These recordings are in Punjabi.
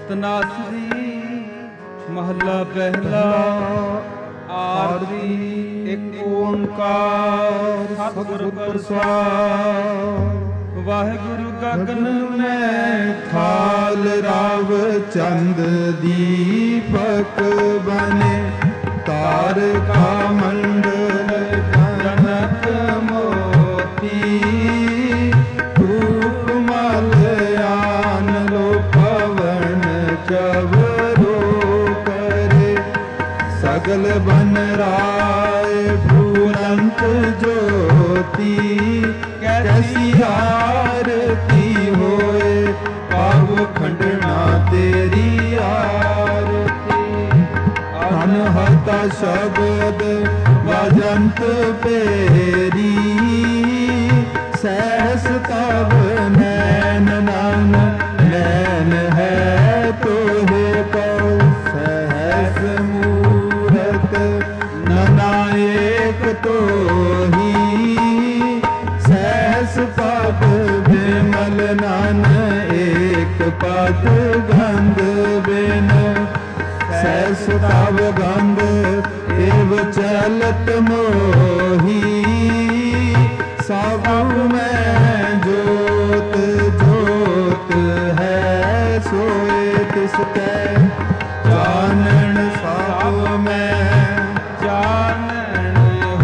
ਤਨਾਸਰੀ ਮਹੱਲਾ ਪਹਿਲਾ। ਆਰਤੀ ਇੱਕ ਓੰਕਾਰ ਸਤਿਗੁਰ ਪ੍ਰਸਾਦਿ। ਵਾਹਿਗੁਰੂ ਗਗਨ ਮੈਂ ਥਾਲ ਰਾਵ ਚੰਦ ਦੀਪਕ ਬਨੇ, ਤਾਰਕਾ ਮੰਡਲ ਜਨਕ ਮੋਤੀ, ਧੂਪ ਮਲ ਆਨਲੋ ਪਵਨ ਚਵਰੋ ਕਰੇ, ਸਗਲ ਬਨ ਰਾਏ ਫੂਲੰਤ ਜੋਤੀ, ਕੈਸੀ ਆਰਤੀ ਹੋਏ ਪਾਵ ਖੰਡਣਾ ਤੇਰੀ ਆਰਤੀ। ਅਨਹਤਾ ਸ਼ਬਦ ਵਜੰਤ ਪੇਰੀ, ਸਹਿਸ ਤਵ ਨੈਨ ਨਨ ਨੈਨ ਹੈ ਤੋਹਿ ਕਉ, ਸਹਿਸ ਮੂਰਤ ਨਨਾਇਕ ਤੋਹੀ, ਸਹਿਸ ਪਦ ਬਿਮਲ ਨਨ ਏਕ ਪਦ ਗੰਧ ਬਿਨ, ਸਹਿਸ ਤਵ ਗੰਧ ਏਵ ਚਲਤ ਮੋਹੀ, ਸਭ ਮੈਂ ਜੋਤ ਜੋਤ ਹੈ ਸੋਏ ਤਿਸ ਕੈ, ਜਾਣਨ ਸਭ ਮੈਂ ਜਾਣਨ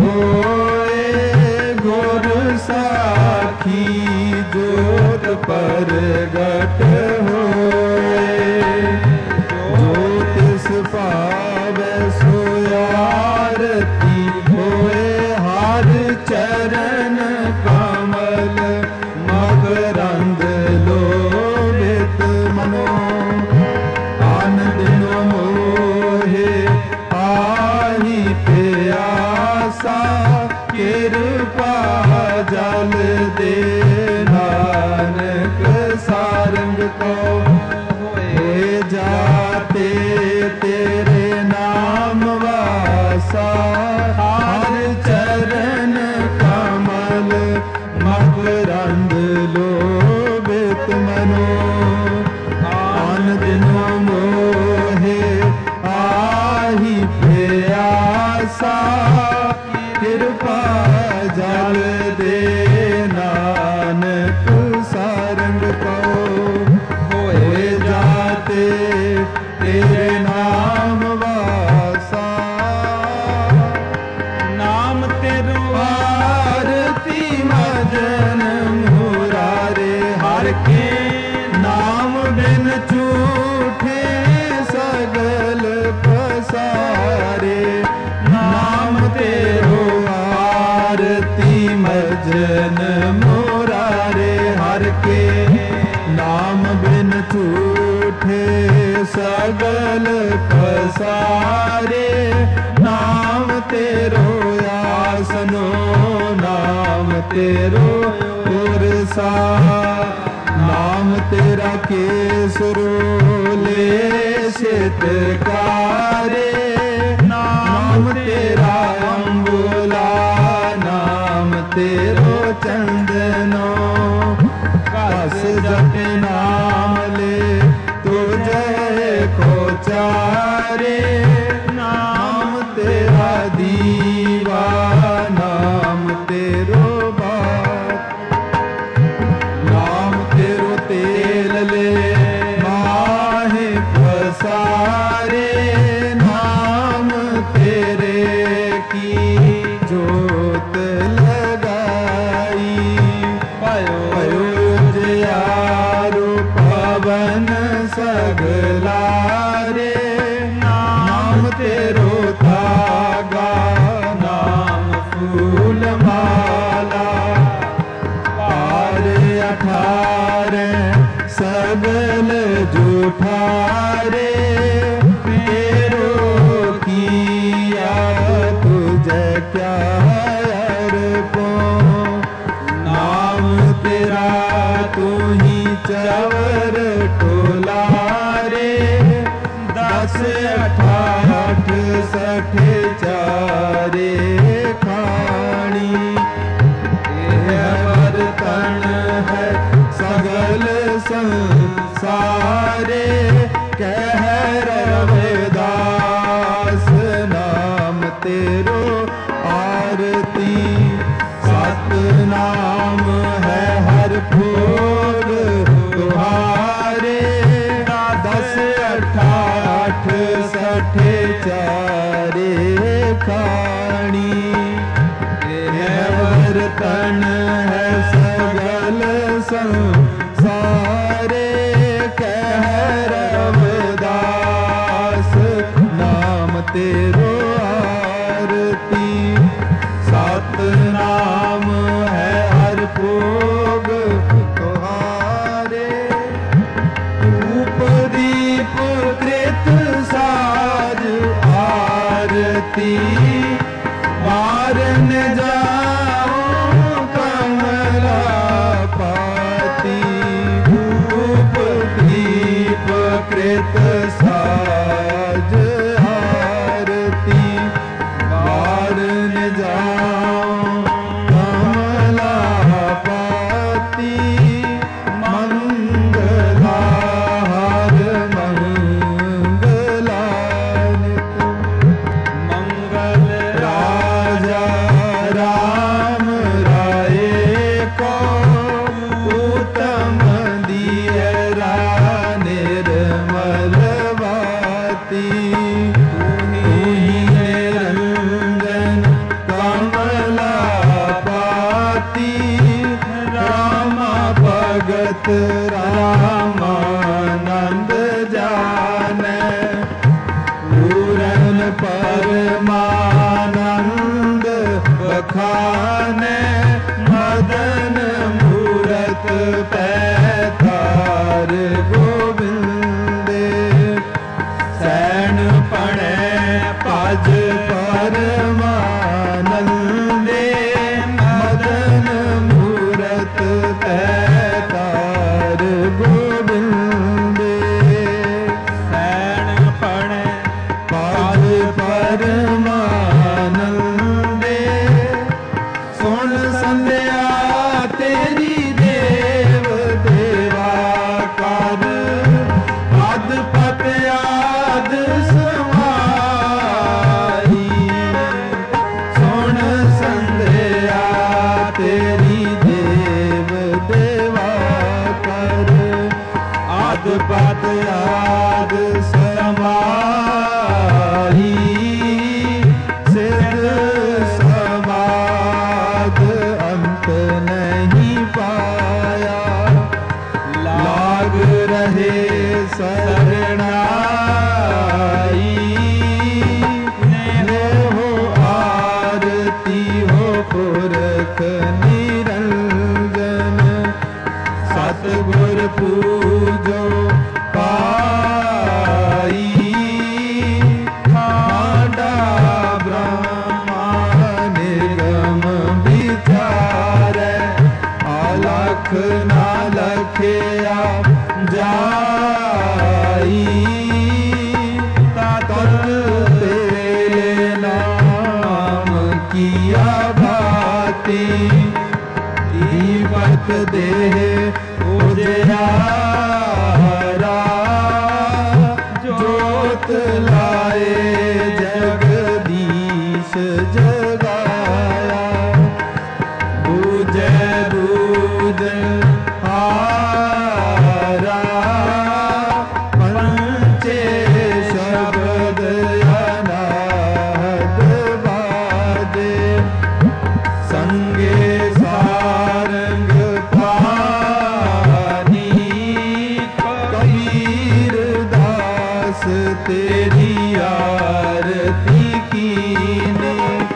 ਹੋਏ, ਗੁਰ ਸਾਖੀ ਜੋਤ ਪ੍ਰਗਟ ਹੋਏ, ਜੋ ਤਿਸ ਭਾਵੈ ਸੋ ਆਰਤੀ ਹੋਏ, ਹਰ ਚਰਨ ਕਮਲ ਮਕਰੰਦ ਲੋਭਿਤ ਮਨੋ, ਆਨੰਦ ਮੋਹਿ ਆਹੀ ਪਿਆਸਾ, ਕਿਰਪਾ ਜਲ ਦੇ ਨਾਨਕ ਸਾਰੰਗ ਕੋ, ਹੋਏ ਜਾਤੇ ਤੇਰੇ ਨਾਮ ਵਾਸਾ, ਹਰ ਚਰਨ ਕਮਲ ਮਕਰੰਦ ਲੋਭਿਤ ਮਨੋ, ਆਨੰਦ ਮੋਹਿ ਆਹੀ ਪਿਆਸਾ, ਕਿਰਪਾ ਜਲ ਦੇ ਨਾਨਕ ਸਾਰੰਗ ਕੋ, ਹੋਏ ਜਾਤੇ ਤੇਰੇ ਨਾਮ ਵਾਸਾ। ਨਾਮ ਤੇਰੋ ਆਰਤੀ ਮਜਨ ਮੁਰਾਰੇ, ਹਰ ਕੇ ਨਾਮ ਬਿਨ ਝੂਠੇ ਸਗਲ ਪਸਾਰੇ, ਨਾਮ ਤੇਰੋ ਆਰਤੀ ਮਜਨ ਮੁਰਾਰੇ, ਹਰ ਕੇ ਨਾਮ ਬਿਨ ਝੂਠੇ ਸਗਲ ਪਸਾਰੇ, ਨਾਮ ਤੇਰੋ ਆਸਨੋ, ਨਾਮ ਤੇਰੋ ਉਰਸਾ, ਨਾਮ ਤੇਰਾ ਕੇਸਰੋਲੇ ਸਿਤਕਾਰੇ, ਨਾਮ ਤੇਰਾ ਅੰਬੁਲਾ, ਨਾਮ ਤੇਰੋ ਚੰਦਨੋ, ਕਸ ਜਪ ਨਾਮ ਲੈ ਤੁਝੇ ਕੋ ਚਾਰੇ, ਨਾਮ ਤੇਰਾ ਦੀਵਾ, ਨਾਮ ਤੇਰੋ ਬਾਤ, ਨਾਮ ਤੇਰੋ ਤੇਲ ਲੈ ਮਾਹੇ ਪਸਾਰੇ, ਨਾਮ ਤੇਰੇ ਕੀ ਜੋਤ ਲਗਾਈ, ਭਇਓ ਜਿਆਰੋ ਪਵਨ ਸਗਲਾਰੇ, ਨਾਮ ਤੇਰੋ ਧਾਗਾ, ਨਾਮ ਫੂਲ ਮਾਲਾ, ਪਾਰ 18 ਸਗਲ ਜੂਠਾਰੇ, ਤੇਰੋ ਕੀਆ ਤੁਝੇ ਕਿਆ ਅਰਪੋ, ਨਾਮ ਤੇਰਾ ਤੂੰ ਹੀ ਚਵਰ ਟੋਲਾਰੇ, 10 18 60 ਚਾਰੇ ਖਾਣੀ, ਇਹ ਬਰਤਨ ਹੈ ਸਗਲ ਸੰਸਾਰੇ संसारे कह रविदास नाम तेरो आरती सतनाम है हर भोग तुम्हारे धूप दीप कृत साज आरती मारन जाओ कमला पाती धूप दीप कृत साज आरती मारन जाओ कमला पाती मंगलाहार मंगलानित मंगल राजा राम राय को उत्तम दियरा निर्मल बाती तुही निरंजन कमला पाती रामा भगत रामानंद जाने पूरन परमानंद बखाने मदन मूरत पैतार गोविंदे सैन पणे पज परमानंदे मदन मूरत पैतार गोविंदे सैन पणे पाद परमानंदे सुन संध्या तेरी देव देवा कर पद पत आद समाई सुन संध्या तेरी देव देवा कर आद पत आद समाई सिद्ध समाद अंत नहीं पाया लाग रहे शरणाई ने हो आरती हो पुरख निरंजन सतगुर पूजो पाई ठाडा ब्रह्मा निगम विचार अलख ना लखिया जाई तत तेरे नाम किया भाती दीपक देह उजियारा जोत लाए जगदीश जगाया बूझे बूझ हारा पंचे शब्द अनाहत बाजे संगे सारंग पानी कबीर दास तेरी आरती कीने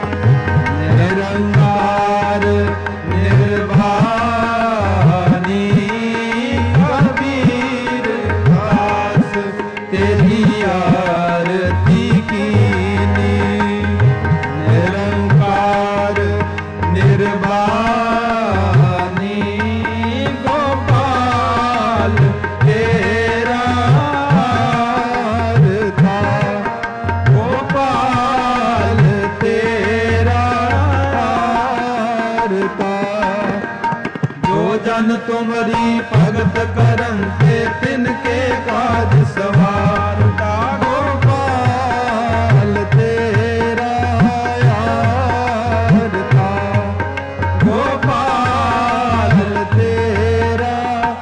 निरंकार निर्वाणी कबीर दास तेरी आरती कीने निरंकार निर्वाणी गोपाल तेरा था गोपाल तेरा था जो जन तुमरी भगत करन ते तिनके काज सवारता गोपाल तेरा यार था गोपाल तेरा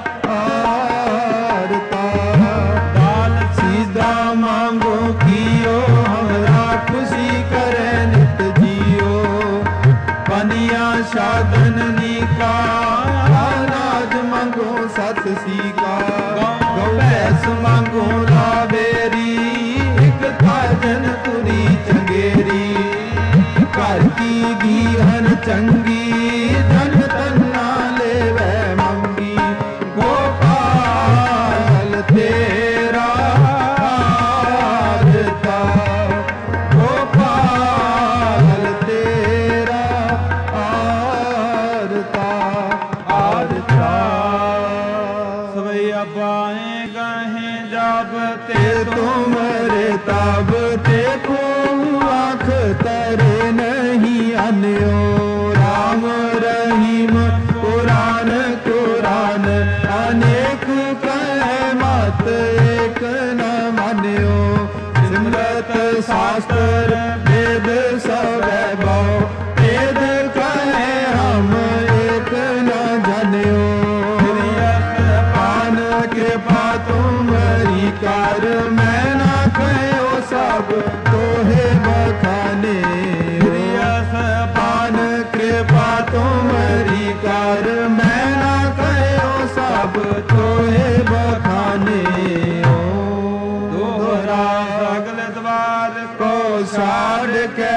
यार था दान सीधा मांगो कियो हमरा खुशी करे नित जियो पनिया साधन निका राज मंगो ਦਾਸ ਸੀਕਾ ਗਉ ਭੈਸ ਮੰਗੋ ਲਾਵੇਰੀ ਇਕ ਕਾਜਨ ਤੁਰੀ ਚੰਗੇਰੀ ਘਰ ਕੀ ਗੀਹਨ ਚੰਗੀ ਜਨ ਤੰਨਾ ਲੈਵੈ ਮੰਗੀ ਗੋਪਾਲ ਤੇਰਾ ਆਰਤਾ ਗੋਪਾਲ ਤੇਰਾ ਆਰਤਾ ਆਰਤਾ ਸਵਈਆ ਬਾਹੇ ਗਾਹੇ ਜਬ ਤੇ ਤੇ ਤੁਮਰੇ ਤਬ ਤੇ ਕੋ ਆਖ ਤਰੇ ਨਹੀਂ ਅਨਿਓ ਰਾਮ ਰਹੀਮ ਕੁਰਾਨ ਕੁਰਾਨ ਅਨੇਕ ਕਹਿ ਮਤ ਏਕ ਨ ਮਾਨਿਓ ਸਿਮਰਤ ਸ਼ਾਸਤਰ ਵੇਦ ਸਭੈ ਬਉ ਵੇਦ ਕਹਿ ਹਮ ਏਕ ਨ ਜਾਣਿਓ ਪਾਨ ਕਿਰਪਾ ਤੁਮਰੀ ਕਰ ਮੈਂ ਨਾ ਕਹਿਓ ਸਭ ਤੋਹੇ ਬਖਾਨੇ ਪਾਨ ਕਿਰਪਾ ਤੁਮਰੀ ਕਰ ਮੈਂ ਨਾ ਕਹਿਓ ਸਭ ਤੋਹੇ ਬਖਾਨੇ ਦੋਹਰਾ ਸਗਲ ਦਵਾਰ ਕੋ ਛਾੜ ਕੇ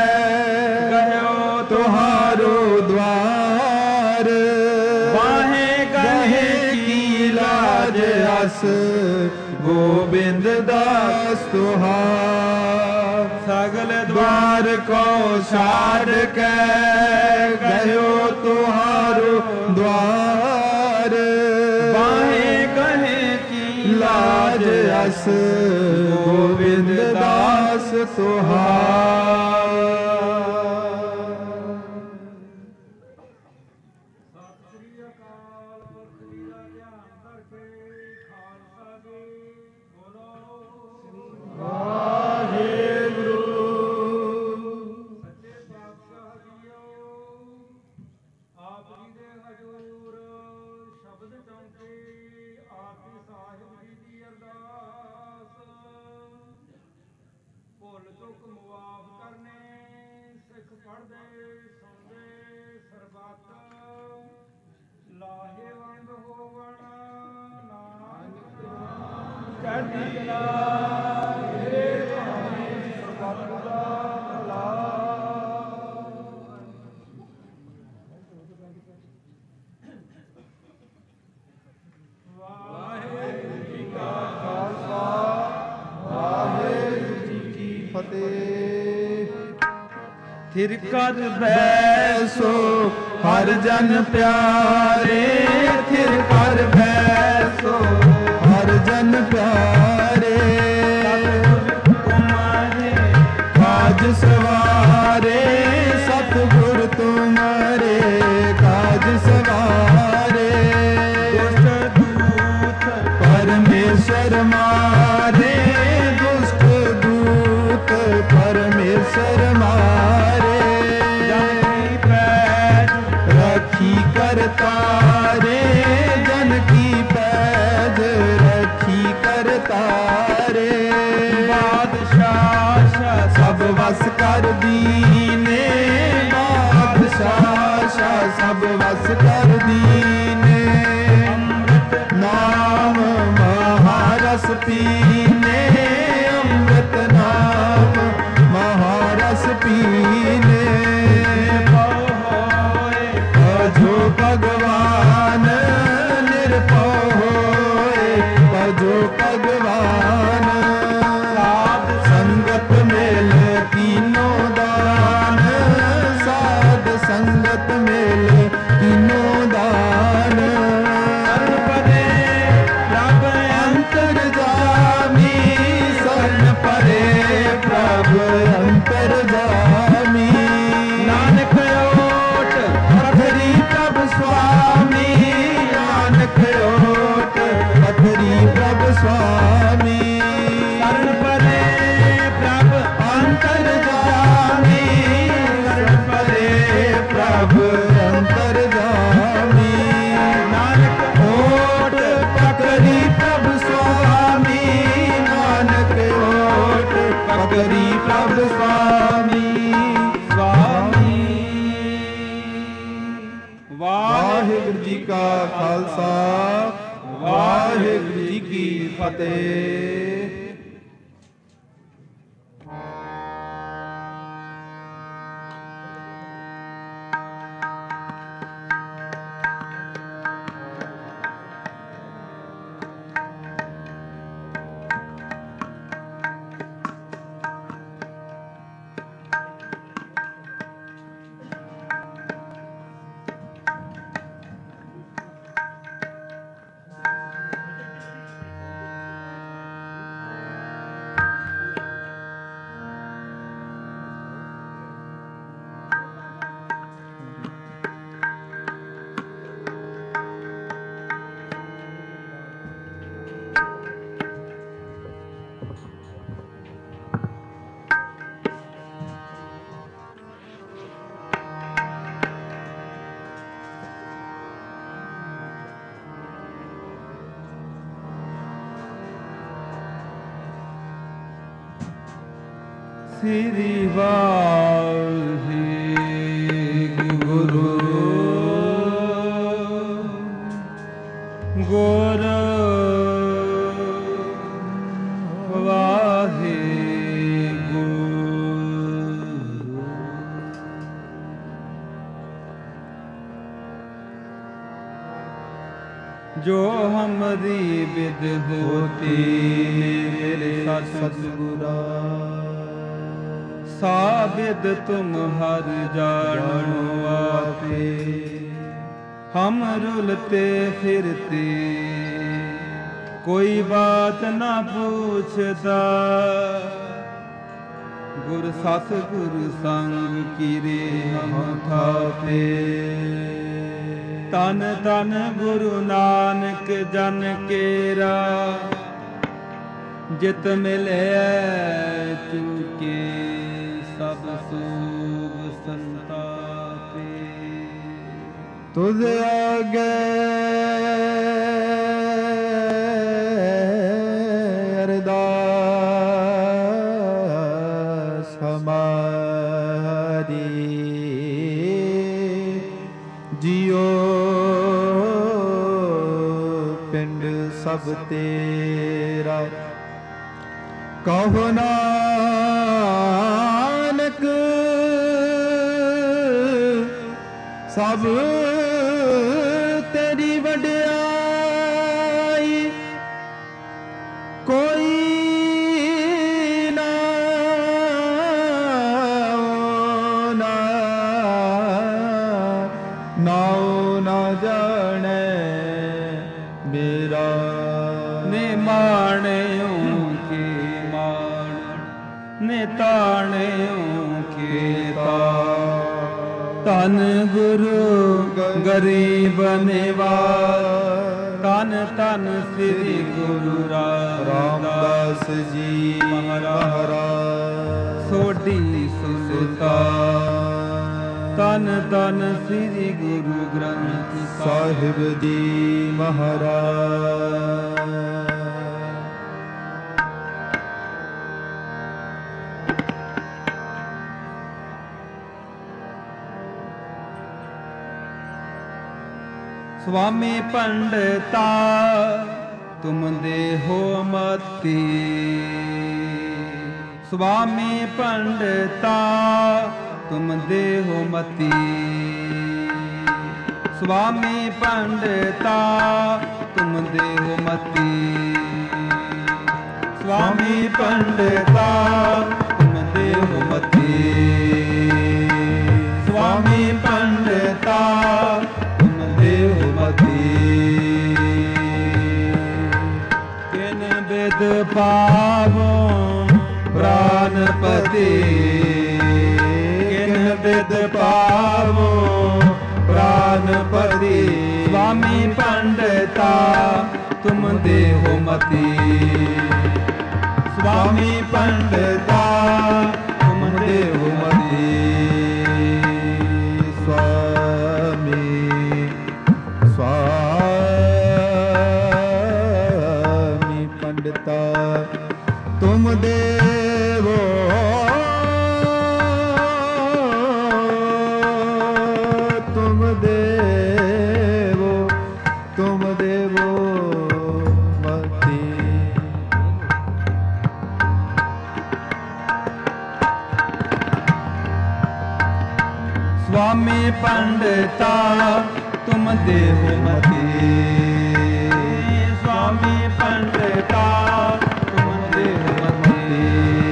ਗਇਓ ਤੁਹਾਰੋ ਦਵਾਰ ਬਾਹੇ ਗਹੇ ਕੀ ਲਾਜ ਅਸ ਗੋਬਿੰਦ ਦਾਸ ਤੁਹਾਰ ਸਗਲ ਦਵਾਰ ਕੋ ਛਾੜ ਕੇ ਗਇਓ ਤੁਹਾਰੋ ਦਵਾਰ ਬਾਹੇ ਗਹੇ ਕੀ ਲਾਜ ਅਸ ਗੋਬਿੰਦ ਦਾਸ ਤੁਹਾਰ ਥਿਰ ਕਰ ਬੈਸੋ ਹਰ ਜਨ ਪਿਆਰੇ ਥਿਰ ਕਰ ਬੈਸੋ ਹਰ ਜਨ ਪਿਆਰੇ ਤੁਮਾਰੇ ਕਾਜ ਸਵਾਰੇ ਸਤਿਗੁਰ ਤੁਮਾਰੇ ਕਾਜ ਸਵਾਰੇ ਦੁਸ਼ਟ ਦੂਤ ਪਰਮੇਸ਼ਰ ਮਾਰੇ ਦੁਸ਼ਟ ਦੂਤ ਪਰਮੇਸ਼ਰ ਮਾਰੇ रखी करतारे जन की पैज रखी करतारे ਬਾਦਸ਼ਾਹ सब वस कर दीने बादशाह सब वस कर दीने नाम महारस पीने अमृत नाम महारस पीने जो भगवान निरपौ होए जो भगवान साध संगत मेल तीनों दान साध संगत मेल तीनों दान शरण परे प्रभ अंतर जामी शरण परे प्रभ अंतर जामी नानक ओट पथरी प्रभ स्वामी नानक ओट पथरी प्रभ स्वामी शरण परे प्रभ अंतर जामी शरण परे प्रभ अंतर जामी नानक ओट पकड़ी प्रभ स्वामी नानक ओट पकड़ी प्रभ स्वामी स्वामी ਵਾਹਿਗੁਰੂ ਜੀ ਕਾ ਖਾਲਸਾ ਵਾਹਿਗੁਰੂ ਜੀ ਕੀ ਫਤਿਹ। ਸ੍ਰੀ ਵਾਹਿਗੁਰੂ ਗੁਰ ਵਾਹਿਗੁਰੂ। ਜੋ ਹਮਰੀ ਵਿਦ ਹੋਤੀ ਮੇਰੇ ਸਤਿਗੁਰਾ, ਸਾਬਿਦ ਤੁਮ ਹਰ ਜਾਣੋ ਆਪੇ। ਹਮ ਰੁਲਤੇ ਫਿਰਤੇ ਕੋਈ ਬਾਤ ਨਾ ਪੁੱਛਦਾ, ਗੁਰ ਸਤਿਗੁਰ ਸੰਗ ਕੀਰੇ ਹਮ ਥਾਪੇ। ਤਨ ਤਨ ਗੁਰੂ ਨਾਨਕ ਜਨ ਕੇਰਾ, ਜਿਤ ਮਿਲਿਆ ਚੁਕੇ ਸਭ ਸੂਭ ਸੰਤਾਪੇ। ਤੁਧ ਆਗੇ ਅਰਦਾਸ ਹਮਾਰੀ, ਜਿਉ ਪਿੰਡ ਸਭ ਤੇਰਾ। ਕਹੋ ਨਾਨਕ ਸਭ ਤੇਰੀ ਵਡਿਆਈ, ਕੋਈ ਨਾ ਨਾਉ ਨਾ ਜਾਣੈ ਮੇਰਾ। ਨੇ ਮਾਣਿਓ ਕੇ ਮਾਣ, ਨੇ ਤਾਣਿਓ ਕੇ ਤਾਣ। ਧੰਨ ਗੁਰੂ ਗਰੀਬ ਨਿਵਾਜ, ਧੰਨ ਧੰਨ ਸ੍ਰੀ ਗੁਰੂ ਰਾਮਦਾਸ ਜੀ ਮਹਾਰਾਜ। ਸੋਢੀ ਸੁਲਤਾਨ, ਧੰਨ ਧੰਨ ਸ੍ਰੀ ਗੁਰੂ ਗ੍ਰੰਥ ਸਾਹਿਬ ਜੀ ਮਹਾਰਾਜ। ਸੁਆਮੀ ਪੰਡਤਾ ਤੁਮ ਦੇਹੋ ਮਤੀ, ਸੁਆਮੀ ਪੰਡਤਾ ਤੁਮ ਦੇਹੋ ਮਤੀ। ਸੁਆਮੀ ਪੰਡਤਾ ਤੁਮ ਦੇਹੋ ਮਤੀ, ਸੁਆਮੀ ਪੰਡਤਾ ਤੁਮ ਦੇਹੋ ਮਤੀ। ਸੁਆਮੀ ਪੰਡਤਾ ਦੇਹੁ ਮਤੀ, ਕਿਨ ਬਿਦ ਪਾਵੋ ਪ੍ਰਾਨਪਤੀ। ਕਿਨ ਬਿਦ ਪਾਵੋ ਪ੍ਰਾਨਪਤੀ, ਸੁਆਮੀ ਪੰਡਤਾ ਤੁਮ ਦੇਹੁ ਮਤੀ। ਸੁਆਮੀ ਪੰਡਤਾ ਤੁਮ ਦੇਹੁ ਮਤੀ। ਸੁਆਮੀ ਪੰਡਤਾ ਤੁਮ ਦੇਵੋ, ਤੁਮ ਦੇਵੋ, ਤੁਮ ਦੇਵੋ पंडिता तुम देहु मति। स्वामी पंडिता तुम देहु मति।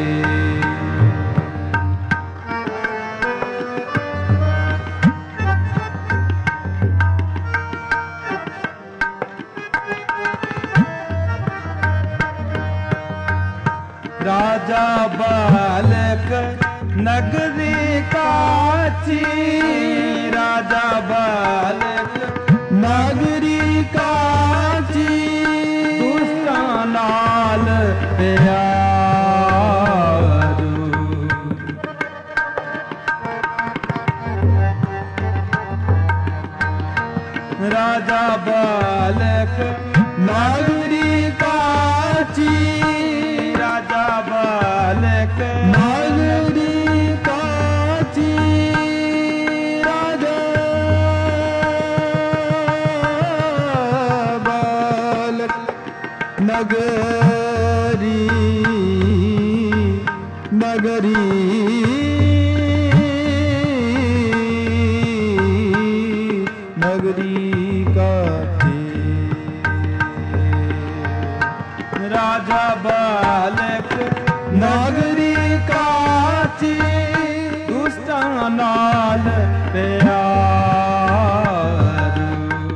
राजा बालक नगरी काची। राजा बालक नगरी काची। दुष्टा नाल प्यारू। राजा बालक नगरी काची। राजा बालक नगरी काची। राजा बालक नगरी नगरी नगरी काची। राजा बालक नगरी काची। दुष्टा नाल प्यारू।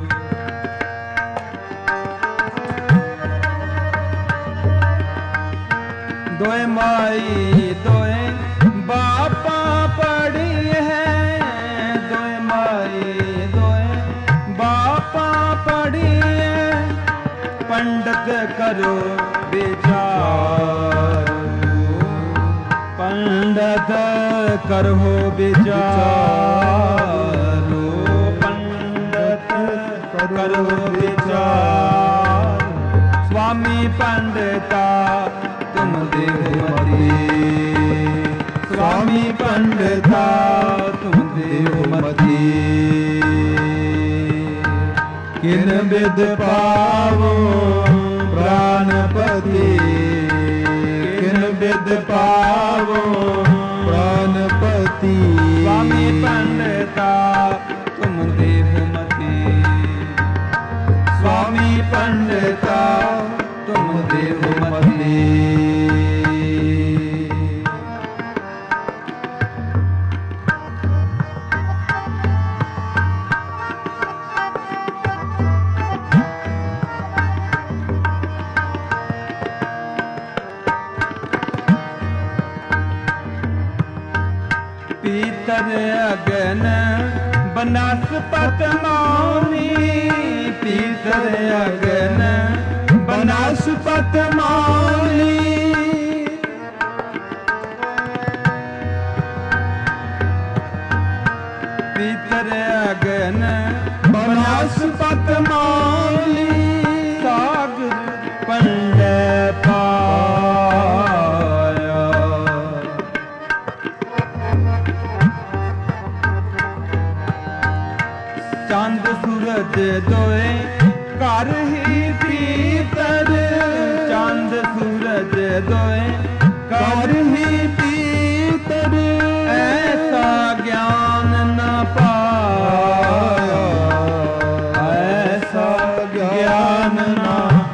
दोए माई दोए बापा पड़ी है। दोए माई दोए बापा पड़ी है। पंडित करो विचार। पंडित करो विचार। पंडित करो विचार। स्वामी पंडिता तुम देहु मति। स्वामी पंडिता तुम देहु मति। किन विद पावो प्राणपति। किन विद पावो प्राणपति। स्वामी पंडिता तुम देहु मति। स्वामी पंडिता तुम देहु मति। पीतर अगन बनस्पत मौनी। पीतर अगन बनस्पत मौनी। पीतर अगन बनस्पत मौनी। सागर पंडित पाया। चांद सूरज दोए कर ही पीतर। चांद सूरज दोए कर ही पीतर। ऐसा ज्ञान न पाया। ऐसा ज्ञान न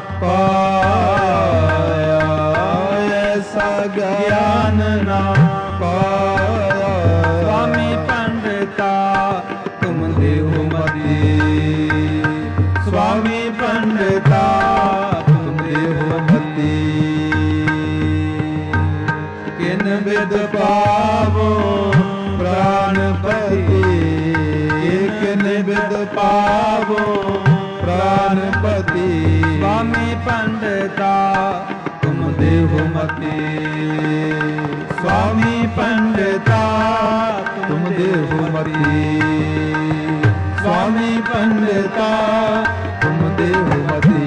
पाया। ऐसा ज्ञान न पाया। स्वामी पंडिता तुम देहु मति। स्वामी पंडिता तुम देहु मति। किन विद पावो प्राणपति। किन विद पावो प्राणपति। स्वामी पंडिता तुम देहु मति। स्वामी पंडिता तुम देहु मति। स्वामी पंडिता तुम देहु मति।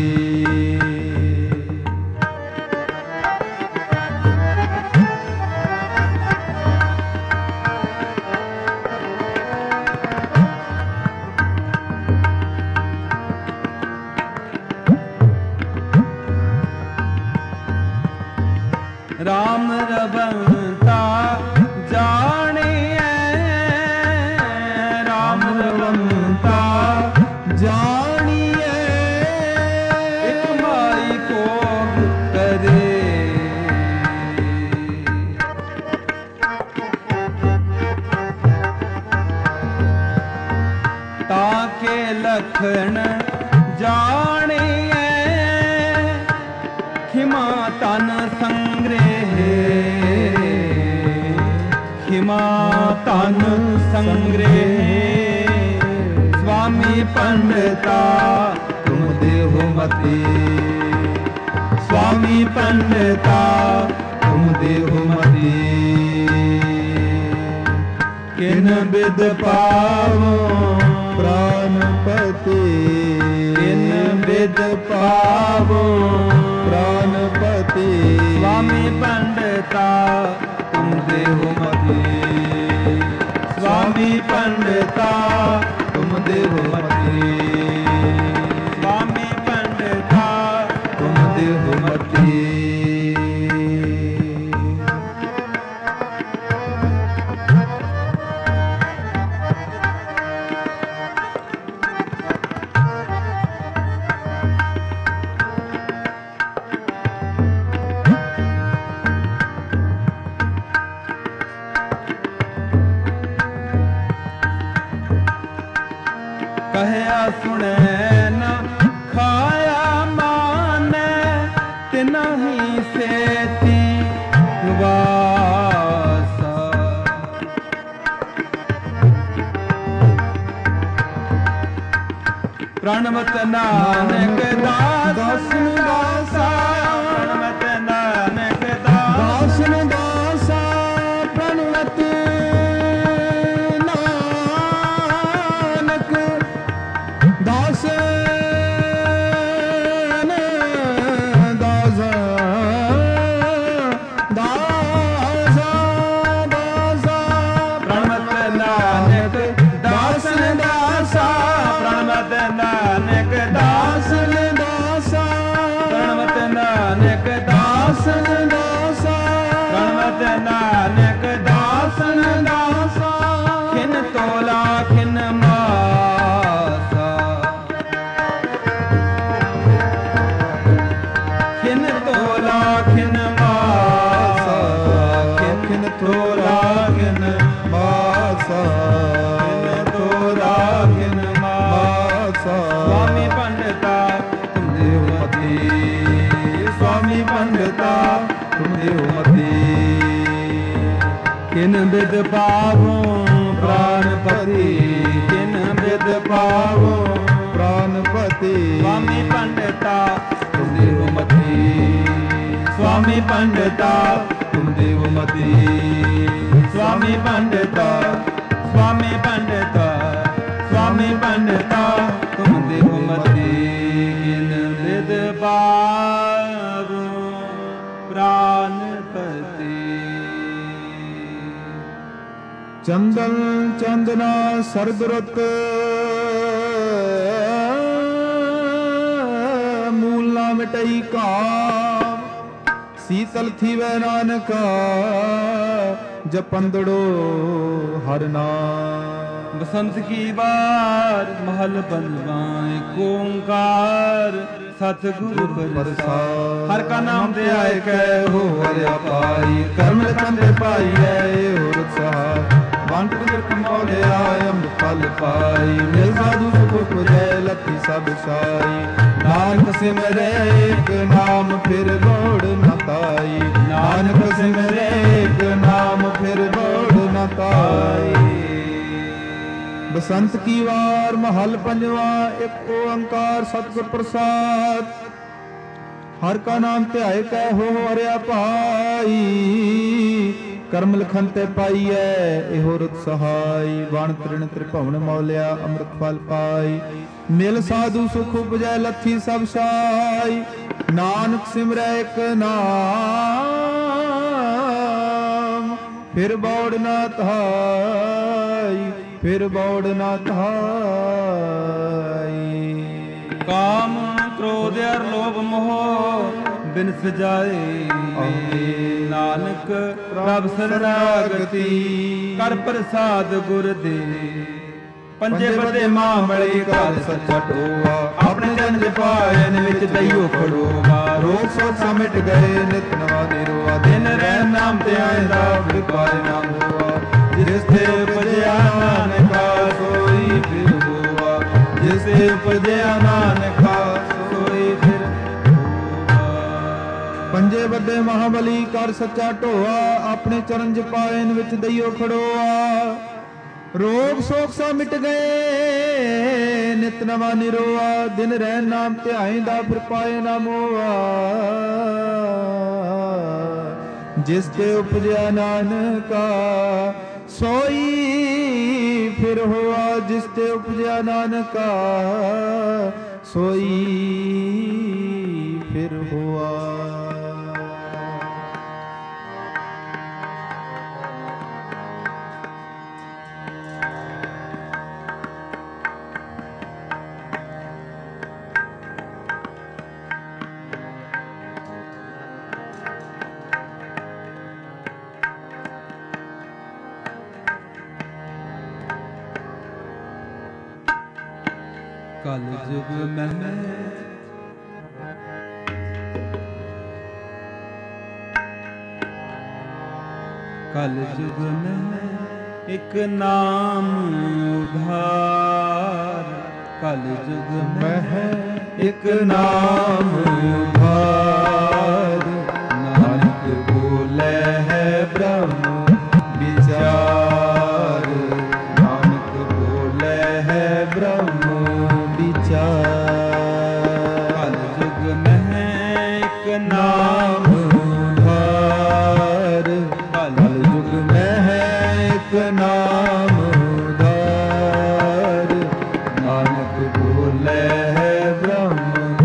राम रवंता जाने राम रवंता ਲਖਣ ਜਾਣੀਐ ਖਿਮਾ ਤਨ ਸੰਗ੍ਰਹਿ ਖਿਮਾ ਤਨ ਸੰਗ੍ਰਹਿ स्वामी पंडिता तुम देहो मते स्वामी पंडिता तुम देहो मते किन बिद पावो प्राणपति किन बिद पावो प्राणपति स्वामी पंडिता तुम देहो मते स्वामी पंडिता तुम देहो मते स्वामी पंडिता तुम देहो मते कहया सुने न खाया माने तिनहि सेती वासा प्रणमत नानक दास दासा प्रणमत नानक दास दासा प्रणमत दास दास दास दास प्रणमत नानक दास दासा प्रणमत नानक दास दासा प्रणमत नानक दास दासा प्रणमत नानक दास दासा खिन तोला खिन मासा खिन तोला खिन मासा खिन तोला खिन मासा खिन तोला खिन मासा स्वामी पंडिता तुम देहो मते स्वामी पंडिता तुम देहो मते किन बिद पावो प्राणपति किन बिद पावो प्राणपति स्वामी पंडिता तुम देहो मते स्वामी पंडिता तुम देहो मते स्वामी पंडिता स्वामी पंडिता स्वामी पंडिता तुम देहो मते किन बिद पावो प्राणपति चंदन चंदना सरदरत मूल ना मिटई काम शीतल थी वै नानका जपंदड़ो हर नाम बसंत की बार महल बनवाए ओंकार सतगुरु प्रसाद हर का नाम दे आए कह हो हरिया पाई कर्म कंदे पाई है और उत्साह बांट गुर कमौले आयम फल पाई मिल साधु सुख पुजै लखी सब साई नानक सिमरे एक नाम फिर लोड़ न पाई नानक सिमरे एक नाम फिर लोड़ न पाई बसंत की वार महल पंजवा एक ओंकार सतगुर प्रसाद हर का नाम ध्याए कह हो हरिया पाई कर्म लखन ते पाईऐ एहो रुत सहाय वण तृण त्रिभुवन मौलिया अमृत फल पाई मिल साधु सुख उपजै लथी सब साई नानक सिमरै एक नाम फिर बौड़ न धाई फिर बौड़ न धाई काम क्रोध और लोभ मोह बिन सजाए नानक प्रभ शरणागति कर प्रसाद गुर दे पंजे बदे मां बड़ी काल सच्चा टोआ अपने जन दे पायन विच दइयो खड़ोवा रोग सोच समिट गए नित नवा निरोआ दिन रहन नाम ते आंदा विपाय ना हुआ जिस ते उपजया नानका सोई फिर हुआ जिस ਤੇ ਉਪਜਿਆ ਨਾਨਕਾ ਸੋਈ ਫਿਰ ਪੰਜੇ ਵੱਡੇ ਮਹਾਬਲੀ ਕਰ ਸੱਚਾ ਢੋਆ, ਆਪਣੇ ਚਰਨ ਚ ਪਾਇਨ ਵਿੱਚ ਦਈਓ ਖੜੋਆ। ਰੋਗ ਸੋਖ ਸਾ ਮਿਟ ਗਏ, ਨਿਤ ਨਵਾਂ ਨਿਰੋਆ। ਦਿਨ ਰਹਿ ਨਾਮ ਧਿਆਇਂਦਾ, ਫਿਰ ਪਾਏ ਨਾ ਮੋਆ। ਜਿਸ ਤੇ ਉਪਜਿਆ ਨਾਨਕਾ ਸੋਈ ਫਿਰ ਹੋਆ। ਜਿਸ ਤੇ ਉਪਜਿਆ ਨਾਨਕਾ ਸੋਈ ਫਿਰ ਹੋਆ। ਕਲ ਜੁਗ ਮਹਿ ਕਲ ਜੁਗ ਮਹਿ ਇਕ ਨਾਮ ਉਧਾਰ। ਕਲ ਜੁਗ ਮਹਿ ਇਕ ਨਾਮ ਉਧਾਰ। ਨਾਨਕ ਬੋਲੇ ਹੈ ਬ੍ਰਹਮ ਵਿਚਾਰ। ਨਾਨਕ ਬੋਲੇ ਹੈ ਬ੍ਰਹਮ ਕਲ ਜੁਗ ਮਹਿ ਇਕ ਨਾਮ ਉਧਾਰ। ਕਲ ਜੁਗ ਮਹਿ ਇਕ ਨਾਮ ਉਧਾਰ। ਨਾਨਕ ਬੋਲੇ ਹੈ ਬ੍ਰਹਮ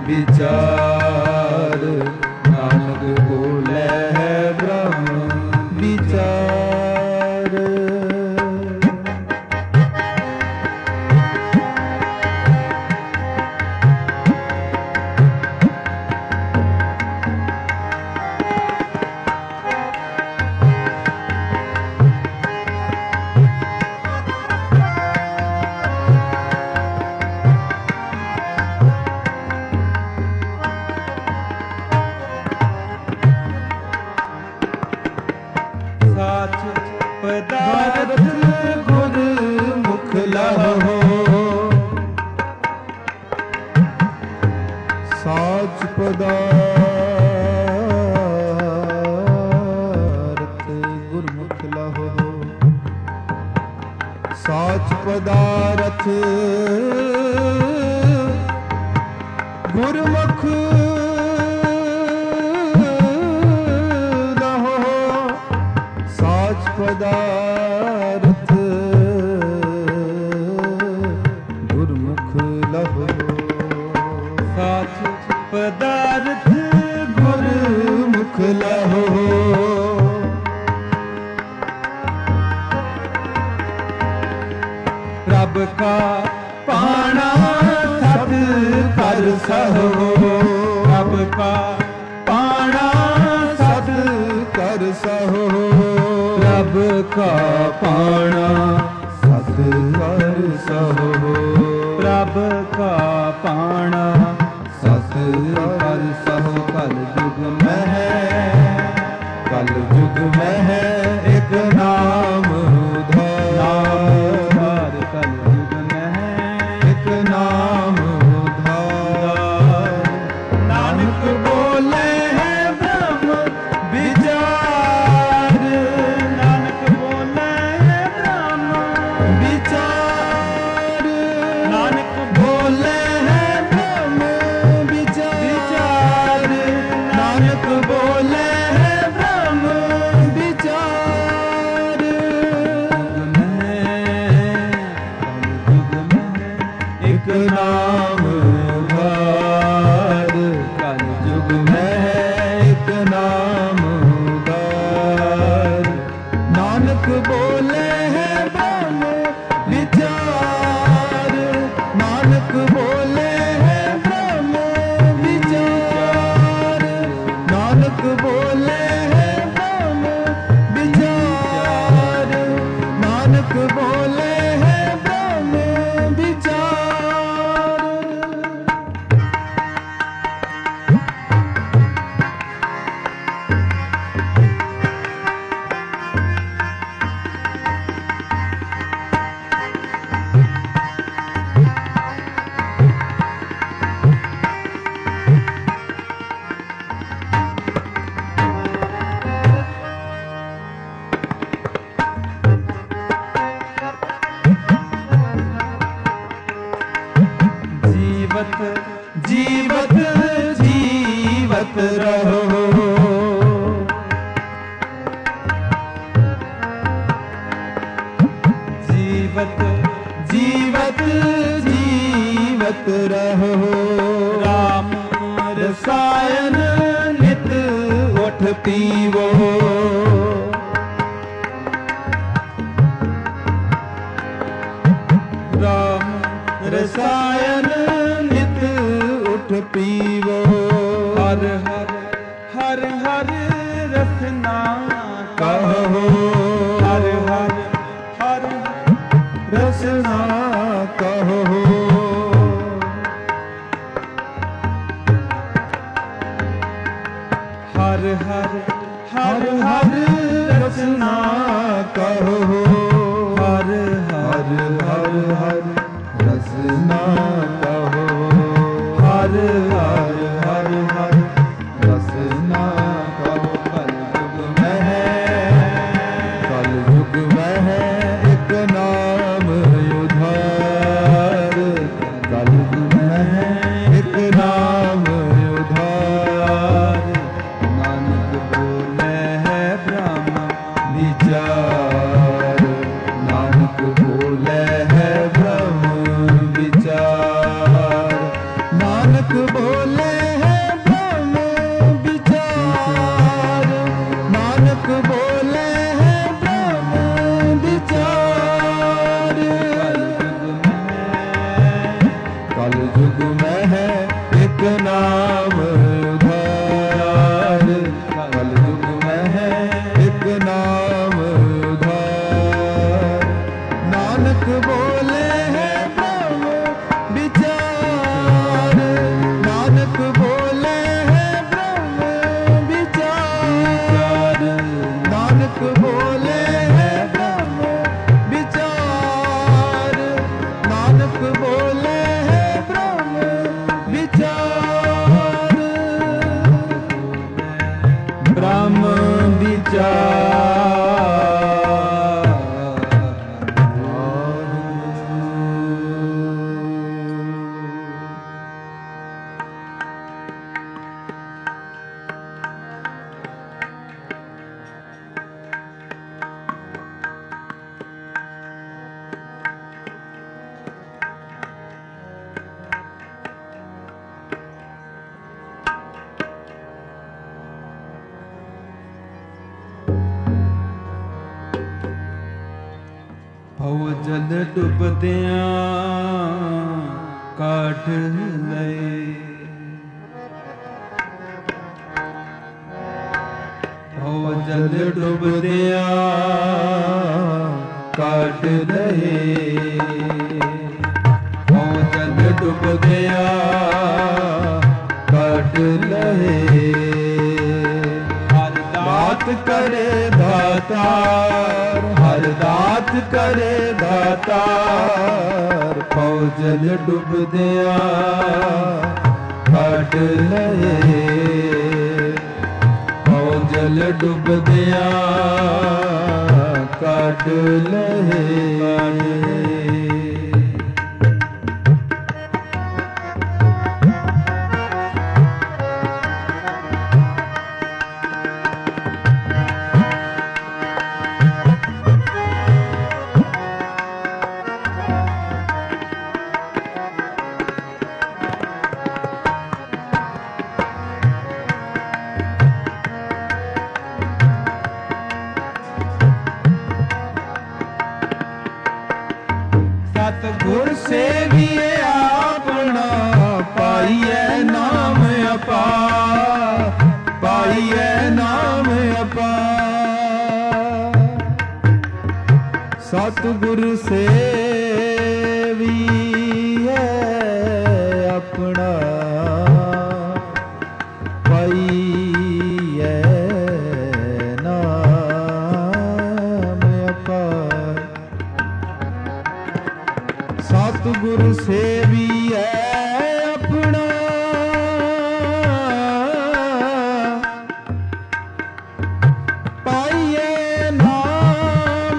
ਵਿਚਾਰ। ਨਾਨਕ ਬੋਲੇ ਹੈ ਬ੍ਰਹਮ ਵਿਚਾਰ। ਪਦਾਰਥ ਗੁਰ ਮੁਖ ਲਹੋ। ਸਾਚ ਪਦਾਰਥ ਗੁਰਮੁਖ ਲਹੋ। ਸਾਚ ਪਦਾਰਥ ਗੁਰਮੁਖ ਪਦਾਰਥ ਗੁਰਮੁਖ ਲਹੋ। ਸਾਚ ਪਦਾਰਥ ਗੁਰਮੁਖ ਲਹੋ। ਰੱਬ ਕਾ ਪਾਣਾ ਸਤ ਕਰ ਸਹੋ। ਰੱਬ ਕਾ ਪਾਣਾ ਸਤ ਕਰ ਸਹੋ। ਰੱਬ ਕਾ ਪਾਣਾ ਸਤ ਕਰ ਸਹੋ। ਰੱਬ ਕਾ ਪਾਣਾ ਸਤ ਕਰ ਸਹੋ। ਕਲ ਜੁਗ ਮਹਿ ਕਲ ਜੁਗ ਮਹਿ ਇਕ ਨਾਮ ਉਧਾਰ। ਕਲ ਜੁਗ ਮਹਿ ਇਕ ਨਾਮ ਉਧਾਰ। ਨਾਨਕ ਬੋਲੇ ਹੈ ਬ੍ਰਹਮ ਵਿਚਾਰ। ਨਾਨਕ ਬੋਲੇ ਹੈ ਬ੍ਰਹਮ ਵਿਚਾਰ। ਨਾਨਕ ਬੋਲੇ ਹੈ ਬ੍ਰਹਮ ਜੀਵਤ ਜੀਵਤ ਜੀਵਤ ਰਹੋ। ਜੀਵਤ ਜੀਵਤ ਜੀਵਤ ਰਹੋ। ਰਾਮ ਰਸਾਇਣ ਨਿਤ ਉਠ ਪੀਵੋ। ਰਾਮ ਰਸਾਇਣ ਨਿਤ ਉਠ ਪੀਵੋ। ਹਰ ਹਰ ਹਰ ਹਰ ਰਸਨਾ ਕਹੋ। ਹਰ ਹਰ ਹਰ ਰਸਨਾ ਕਹੋ। ਹਰ ਹਰ ਹਰ ਹਰ ਰਸਨਾ ਕਹੋ। ਹਰ ਹਰ ਹਰ ਹਰ ਰਸਨਾ ਕਹੋ। ਹਰ ਹਰ ਹਰ ਹਰ ਰਸਨਾ ਕਹੋ। ਕਲ ਯੁਗ ਮਹਿ ਇਕ ਨਾਮ ਉਧਾਰ। ਕਲ ਯੁਗ ਮਹਿ ਇਕ ਨਾਮ ਉਧਾਰ। ਨਾਨਕ ਬੋਲੇ ਹੈ ਬ੍ਰਹਮ ਵਿਚਾਰ। ਨਾਨਕ ਬੋਲੇ ਹੈ ਬ੍ਰਹਮ ਵਿਚਾਰ। ਨਾਨਕ ਬੋਲੇ ਹੈ ਬ੍ਰਹਮ ਵਿਚਾਰ। ਨਾਨਕ ਬੋਲੇ ਹੈ ਬ੍ਰਹਮ ਵਿਚਾਰ। ਕਲ ਯੁਗ ਮਹਿ ਇਕ ਨਾਮ ਉਧਾਰ। ਕਲ ਯੁਗ ਮਹਿ ਇਕ ਨਾਮ ਉਧਾਰ। ਨਾਨਕ ਬੋਲੇ ਹੈ ਬ੍ਰਹਮ ਵਿਚਾਰ। ਨਾਨਕ ਬੋਲੇ ਹੈ ਬ੍ਰਹਮ ਵਿਚਾਰ। ਨਾਨਕ ਬੋਲੇ ਹੈ ਬ੍ਰਹਮ ਵਿਚਾਰ। ਨਾਨਕ ਬੋਲੇ ਹੈ ਬ੍ਰਹਮ ਵਿਚਾਰ। ਬ੍ਰਹਮ ਵਿਚਾਰ। ਭਉ ਜਲ ਡੁੱਬਦਿਆਂ ਕਾਢ ਲਏ। ਭਉ ਜਲ ਡੁੱਬਦਿਆਂ ਕਾਢ ਲਏ। ਭਉ ਜਲ ਡੁੱਬਦਿਆਂ ਕਾਢ ਲਏ। ਹਰ ਦਾਤ ਕਰੇ ਦਾਤਾਰ। ਹਰ ਦਾਤ ਕਰੇ ਦਾਤਾਰ। ਭਉ ਜਲ ਡੁੱਬਦਿਆਂ ਕੱਢ ਲਏ। ਭਉ ਜਲ ਡੁੱਬਦਿਆਂ ਕੱਢ ਲਏ। ਸਤਿਗੁਰ ਸੇਵੀਏ ਆਪਣਾ ਪਾਈਐ ਨਾਮ ਅਪਾਰ। ਪਾਈਐ ਨਾਮ ਅਪਾਰ। ਸਤਿਗੁਰ ਸੇਵੀਏ ਆਪਣਾ ਪਾਈਐ ਨਾਮ ਅਪਾਰ। ਸਤਿਗੁਰ ਸੇਵੀਐ ਆਪਣਾ ਪਾਈਐ ਨਾਮ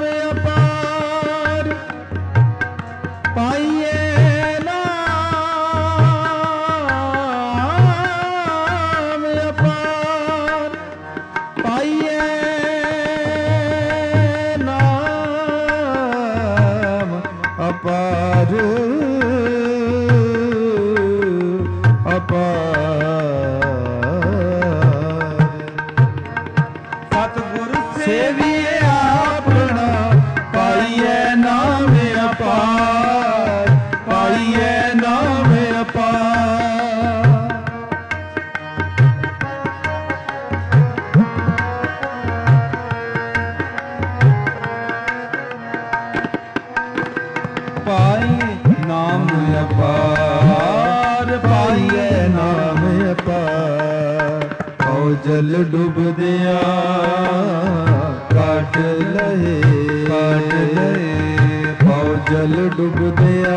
ਅਪਾਰ। ਪਾਈਐ ਨਾਮ ਅਪਾਰ। ਸਤਿਗੁਰ ਸੇਵੀਏ ਆਪਣਾ ਪਾਈਐ ਨਾਮ ਅਪਾਰ, ਪਾਈਐ ਨਾਮ ਅਪਾਰ। ਪਾਈ ਨਾਮ ਅਪਾਰ, ਪਾਈਐ ਨਾਮ ਅਪਾਰ। ਹਉ ਜਲ ਡੁੱਬਦਿਆਂ ਕੱਢ ਲਏ, ਕੱਢ ਲਏ। ਹਉ ਜਲ ਡੁੱਬਦਿਆਂ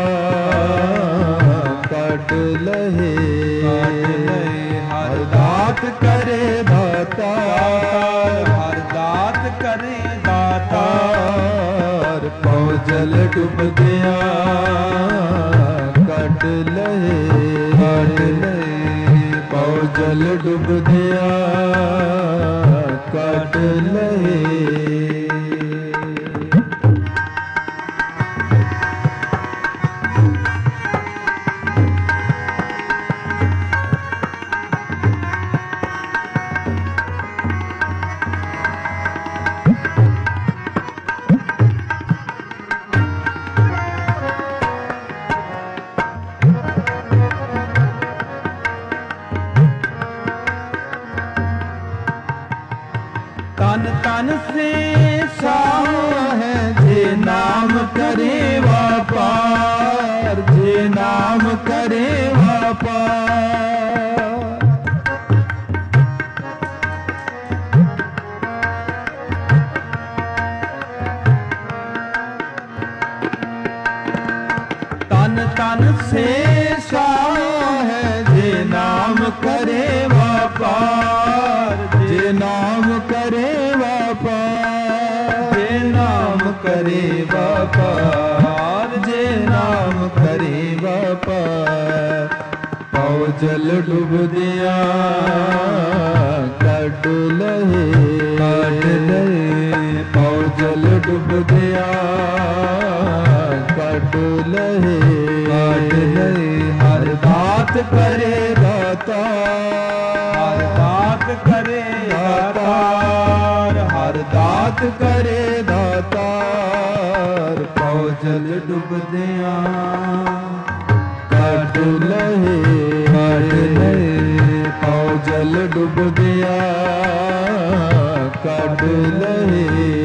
ਕੱਢ ਲਏ, ਕੱਢ ਲਏ। ਹਰ ਦਾਤ ਕਰੇ ਦਾਤਾ, ਹਰ ਦਾਤ ਕਰੇ ਦਾਤਾਰ। ਪਉ ਜਲ ਡੁੱਬਦਿਆਂ ਕੱਢ ਲਏ, ਕੱਢ ਲਏ। ਪਉ ਜਲ ਡੁੱਬਦਿਆਂ ਕੱਢ ਲਏ। ਤਨ ਤਨ ਸੇ ਸਾਹ ਹੈ ਜੇ ਨਾਮ ਕਰੇ ਵਾਪਾਰ, ਜੇ ਨਾਮ ਕਰੇ ਵਾਪਾਰ। ਤਨ ਤਨ ਸੇ ਸਾਹ ਹੈ ਜੇ ਨਾਮ ਕਰੇ ਵਾਪਾਰ, ਜੇ ਨਾਮ ਕਰੇ ਵਾਪਾਰ। ਜੇ ਨਾਮ ਕਰੇ ਵਪਾਰ, ਜੇ ਨਾਮ ਕਰੇ ਵਪਾਰ। ਪਉ ਜਲ ਡੁੱਬਦਿਆਂ ਕੱਢ ਲਏ, ਕੱਢ ਲਏ। ਪਉ ਜਲ ਡੁੱਬਦਿਆਂ ਕੱਢ ਲਏ, ਕੱਢ ਲਏ। ਹਰ ਦਾਤ ਕਰੇ ਦਾਤਾ, ਹਰ ਦਾਤ ਕਰੇ ਦਾਤਾਰ। ਹਰ ਦਾਤ ਕਰੇ ਦਾਤਾਰ। ਪਉ ਜਲ ਡੁੱਬਦਿਆਂ ਕੱਢ ਲਏ, ਕੱਢ ਲਏ। ਪਉ ਜਲ ਡੁੱਬਦਿਆਂ ਕੱਢ ਲਏ।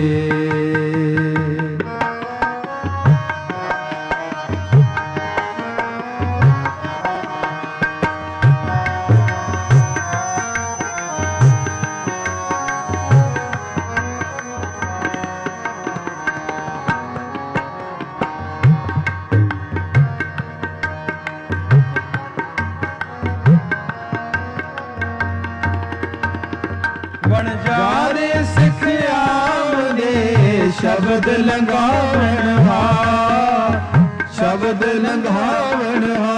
ਵਣਜਾਰੇ ਸਿੱਖਿਆ ਦੇ ਸ਼ਬਦ ਲੰਘਾਵਣ ਹਾ, ਸ਼ਬਦ ਲੰਘਾਵਣ ਹਾ।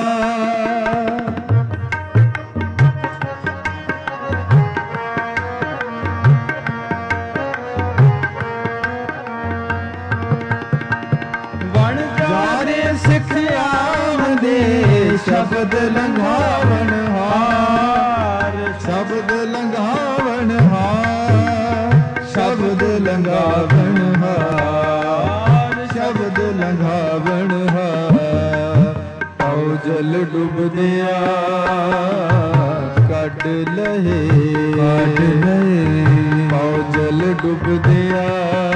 ਵਣਜਾਰੇ ਸਿੱਖਿਆ ਦੇ ਸ਼ਬਦ ਲੰਘਾਵਣ ਹਾਰ, ਸ਼ਬਦ ਲੰਘਾਵਣ ਹਾਰ, ਸ਼ਬਦ ਲੰਘਾਵਣ ਹਾਰ, ਸ਼ਬਦ ਲੰਘਾਵਣ ਹਾਰ। ਪਉ ਜਲ ਡੁੱਬਦਿਆਂ ਕੱਢ ਲਏ, ਕੱਢ ਲਏ। ਪਉ ਜਲ ਡੁੱਬਦਿਆਂ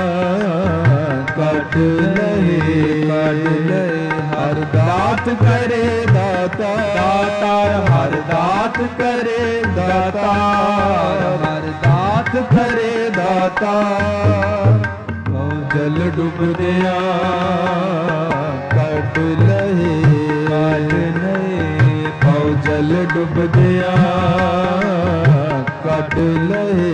ਕੱਢ ਲਏ, ਕੱਢ ਲਏ। ਹਰ ਦਾਤ ਕਰੇ ਦਾਤਾ, ਦਾਤਾਰ। ਹਰ ਦਾਤ ਕਰੇ ਦਾਤਾਰ, ਹਰ ਦਾਤ ਕਰੇ ਦਾਤਾਰ। ਪਉ ਜਲ ਡੁੱਬਦਿਆਂ ਕੱਢ ਲਏ, ਕੱਢ ਲਏ। ਪਉ ਜਲ ਡੁੱਬਦਿਆਂ ਕੱਢ ਲਏ।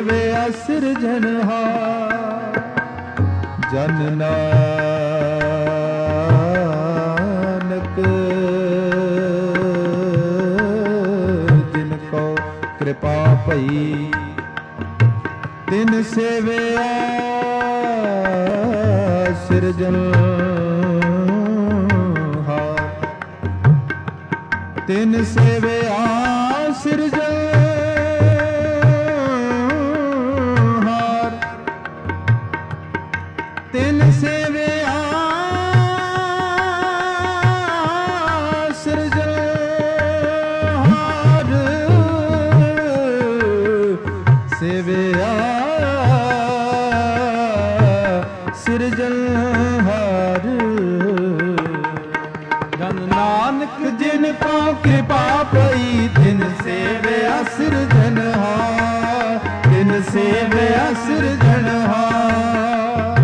ਸੇਵਿਆ ਸਿਰਜਣਹਾਰ ਜਨ ਨਾਨਕ ਜਿਨ ਕੋ ਕਿਰਪਾ ਭਈ ਤਿਨ ਸੇਵਿਆ ਸਿਰਜਣਹਾਰ ਤਿਨ ਸੇਵਿਆ ਸਿਰਜਣਹਾਰ ਤਿਨ ਸੇਵਿਆ ਸਿਰਜਣਹਾਰ ਸੇਵਿਆ ਸਿਰਜਣਹਾਰ ਜਨ ਨਾਨਕ ਜਿਨ ਕੋ ਕਿਰਪਾ ਪਈ ਤਿਨ ਸੇਵਿਆ ਸਿਰਜਣਹਾਰ ਤਿਨ ਸੇਵਿਆ ਸਿਰਜਣਹਾਰ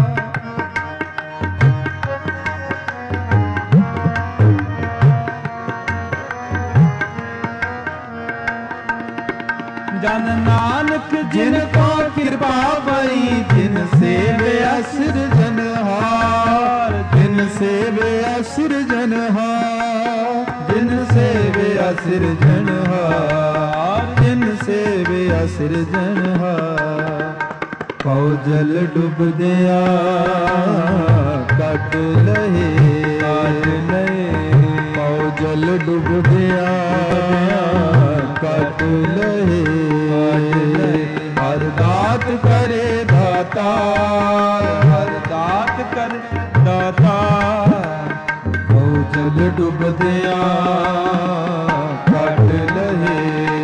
ਜਨ ਨਾਨਕ ਜਿਨ ਕੋ ਕਿਰਪਾ ਪਈ ਤਿਨ ਸੇਵਿਆ ਸਿਰਜਣਹਾਰ ਤਿਨ ਸੇਵਿਆ ਸਿਰਜਣਹਾਰ ਤਿਨ ਸੇਵਿਆ ਸਿਰਜਣਹਾਰ ਤਿਨ ਸੇਵਿਆ ਸਿਰਜਣਹਾਰ ਪਉ ਜਲ ਡੁੱਬਦਿਆਂ ਕੱਢ ਲਹੇ ਪਉ ਜਲ ਡੁੱਬਦਿਆਂ ਕੱਢ ਲਹੇ ਹਰ ਦਾਤ ਕਰੇ ਦਾਤਾਰ ਹਰ ਦਾਤ ਕਰ ਦਾਤਾ ਪਉ ਜਲ ਡੁੱਬਦਿਆਂ ਕੱਢ ਲਹੇ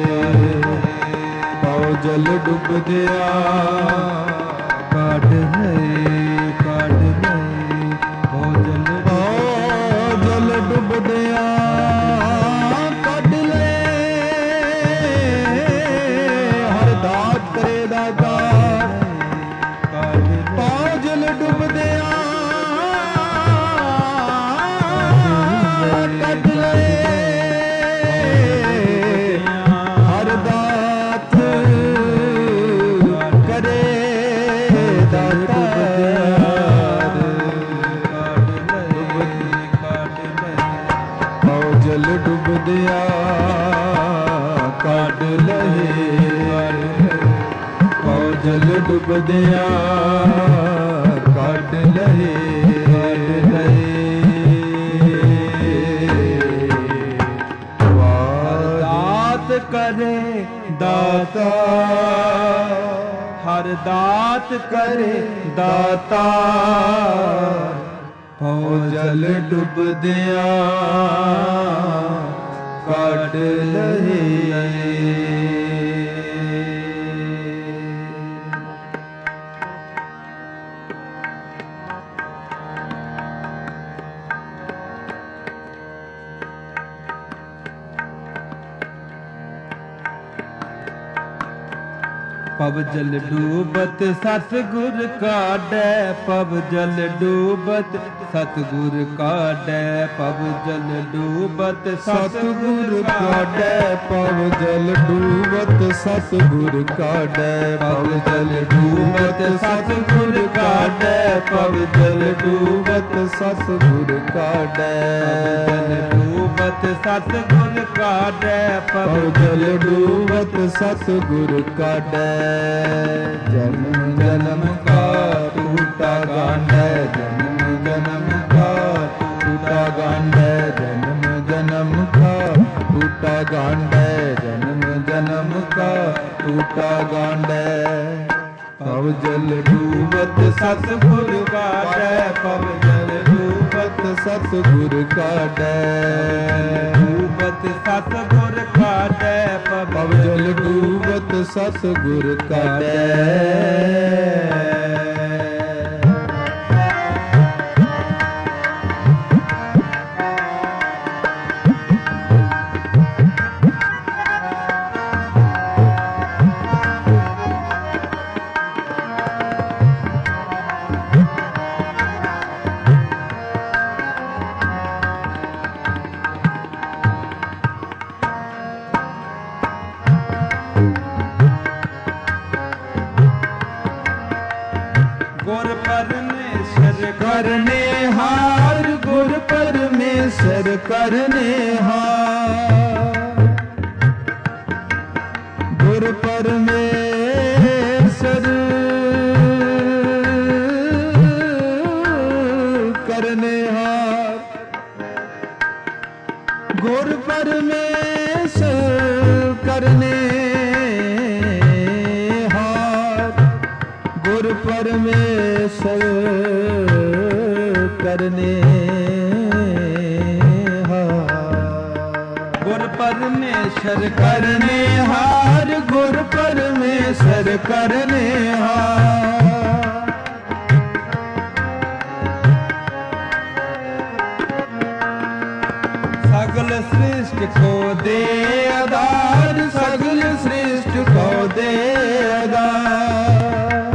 ਪਉ ਜਲ ਡੁੱਬਦਿਆਂ ਕੱਢ ਲਹੇ ਕੱਢ ਲਹੇ ਪਉ ਜਲ ਡੁੱਬਦਿਆਂ ਕੱਢ ਲਏ ਹਰ ਦਾਤ ਕਰੇ ਦਾਤਾਰ ਪਉ ਜਲ ਡੁੱਬਦਿਆਂ ਕੱਢ ਲਏ ਹਰ ਦਾਤ ਕਰੇ ਦਾਤਾਰ ਪਉ ਜਲ ਡੁੱਬਦਿਆਂ ਕੱਢ ਲਏ ਪਉ ਜਲ ਡੁੱਬਦਿਆਂ ਕੱਢ ਲਏ ਦਾਤ ਕਰੇ ਦਾਤਾ ਹਰ ਦਾਤ ਕਰੇ ਦਾਤਾ ਪਉ ਜਲ ਡੁੱਬਦਿਆਂ ਕੱਢ ਲਏ ਪਵ ਜਲ ਡੂਬਤ ਸਤਿਗੁਰ ਕਾਢੈ ਪਵ ਜਲ ਡੂਬਤ ਸਤਿਗੁਰ ਕਾਢੈ ਪਵ ਜਲ ਡੂਬਤ ਸਤਿਗੁਰ ਕਾਢੈ ਪਵ ਜਲ ਡੂਬਤ ਸਤਿਗੁਰ ਕਾਢੈ ਪਵ ਜਲ ਡੂਬਤ ਸਤਿਗੁਰ ਕਾਢੈ ਪਵ ਜਲ ਡੂਬਤ ਸਤਿਗੁਰ ਕਾਢੈ ਡੂਬਤ ਸਤਿਗੁਰ ਕਾਢੈ ਪਵ ਜਲ ਡੂਬਤ ਸਤਿਗੁਰ ਕਾਢੈ ਜਨਮ ਜਨਮ ਕਾ ਟੂਟਾ ਗਾਂਢੈ ਜਨਮ ਜਨਮ ਕਾ ਟੂਟਾ ਗਾਂਢੈ ਜਨਮ ਜਨਮ ਕਾ ਟੂਟਾ ਗਾਂਢੈ ਜਨਮ ਜਨਮ ਕਾ ਟੂਟਾ ਗਾਂਢੈ ਪਵ ਜਲ ਡੂਬਤ ਸਤਿਗੁਰ ਕਾਢੈ ਪਵ ਜਲ ਡੂਬਤ ਸਤਿਗੁਰ ਕਾਢੈ ਡੂਬਤ ਸਤਿਗੁਰ ਕਾਢੈ ਪਵ ਜਲ ਡੂਬਤ ਸਤਿਗੁਰ ਕਾਢੈ करने हार गुर परमेश्वर करने हार गुर परमेश्वर करने हार गुर परमेश्वर करने हार गुर परमेश्वर करने हार गुर परमेश्वर करने हार गुर परमेश्वर करने हार सगल सृष्टि को दे आधार सगल सृष्टि को दे आधार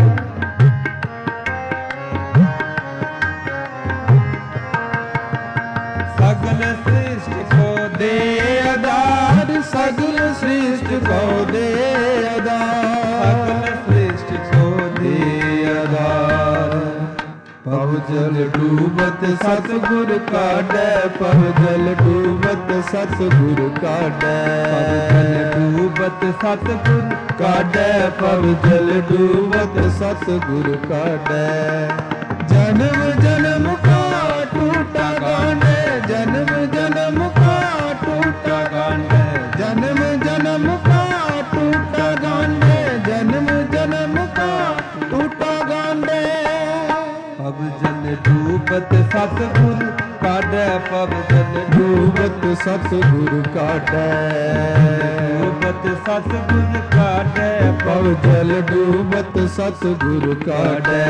सगल सृष्टि को दे आधार सगल सृष्टि को दे आधार सगल सृष्टि को दे आधार पव जल डूबत सतगुर काढ़ै पव जल डूबत सतगुर काढ़ै डूबत सतगुर काढ़ै पव जल डूबत सतगुर काढ़ै जन्म जन्म का टूटा गांडे जन्म जन्म का टूटा गांडे जन्म जन्म का टूटा गांडे जन्म जन्म का टूटा गांडे पव जल डूबत सतगुर काढ़ै पव जल डूबत सतगुर काढ़ै डूबत सतगुर काढ़ै पव जल डूबत सतगुर काढ़ै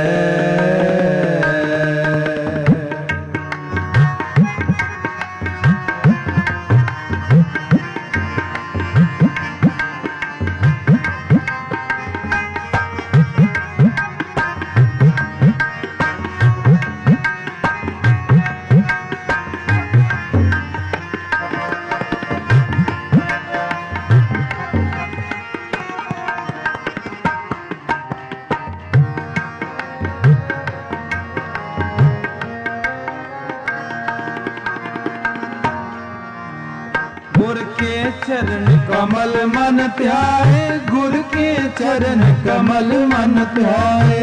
गुर के चरण कमल मन ध्याए गुर के चरण कमल मन ध्याए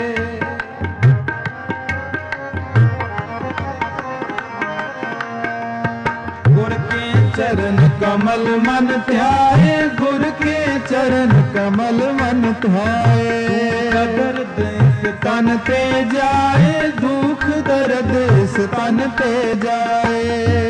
गुर के चरण कमल मन ध्याए गुर के चरण कमल मन ध्याए दर्द तन ते जाए दुख दर्द इस तन ते जाए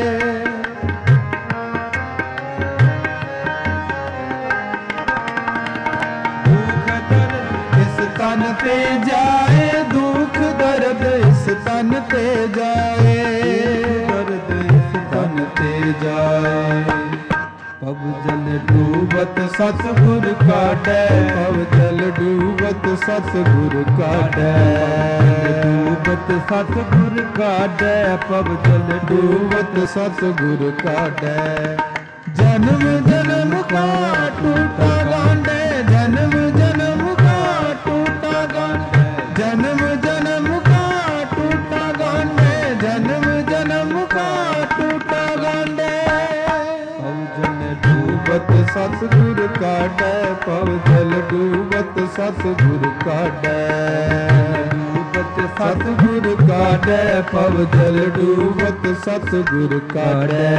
तन ते जाए दुख दर्द इस तन ते जाए दर्द इस तन ते जाए पव जल डूबत सतगुर काढ़ै पव जल डूबत सतगुर काढ़ै डूबत सतगुर काढ़ै पव जल डूबत सतगुर काढ़ै जन्म जन्म का टूटा गांडे जन्म जन्म का टूटा गांडे जन्म जन्म का टूटा गांडे जन्म जन्म का टूटा गांडे पव जल डूबत डूबत सतगुर काढ़ै पव जल डूबत सतगुर काढ़ै डूबत सतगुर काढ़ै पव जल डूबत सतगुर काढ़ै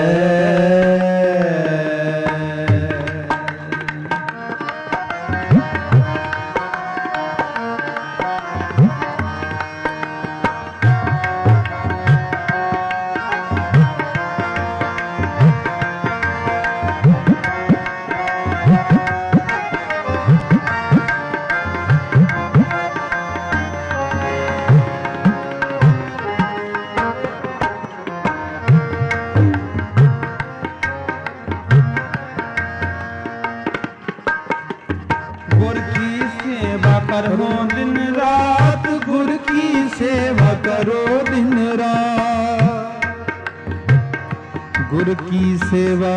करो दिन रात, गुर की सेवा करो दिन रात, गुर की सेवा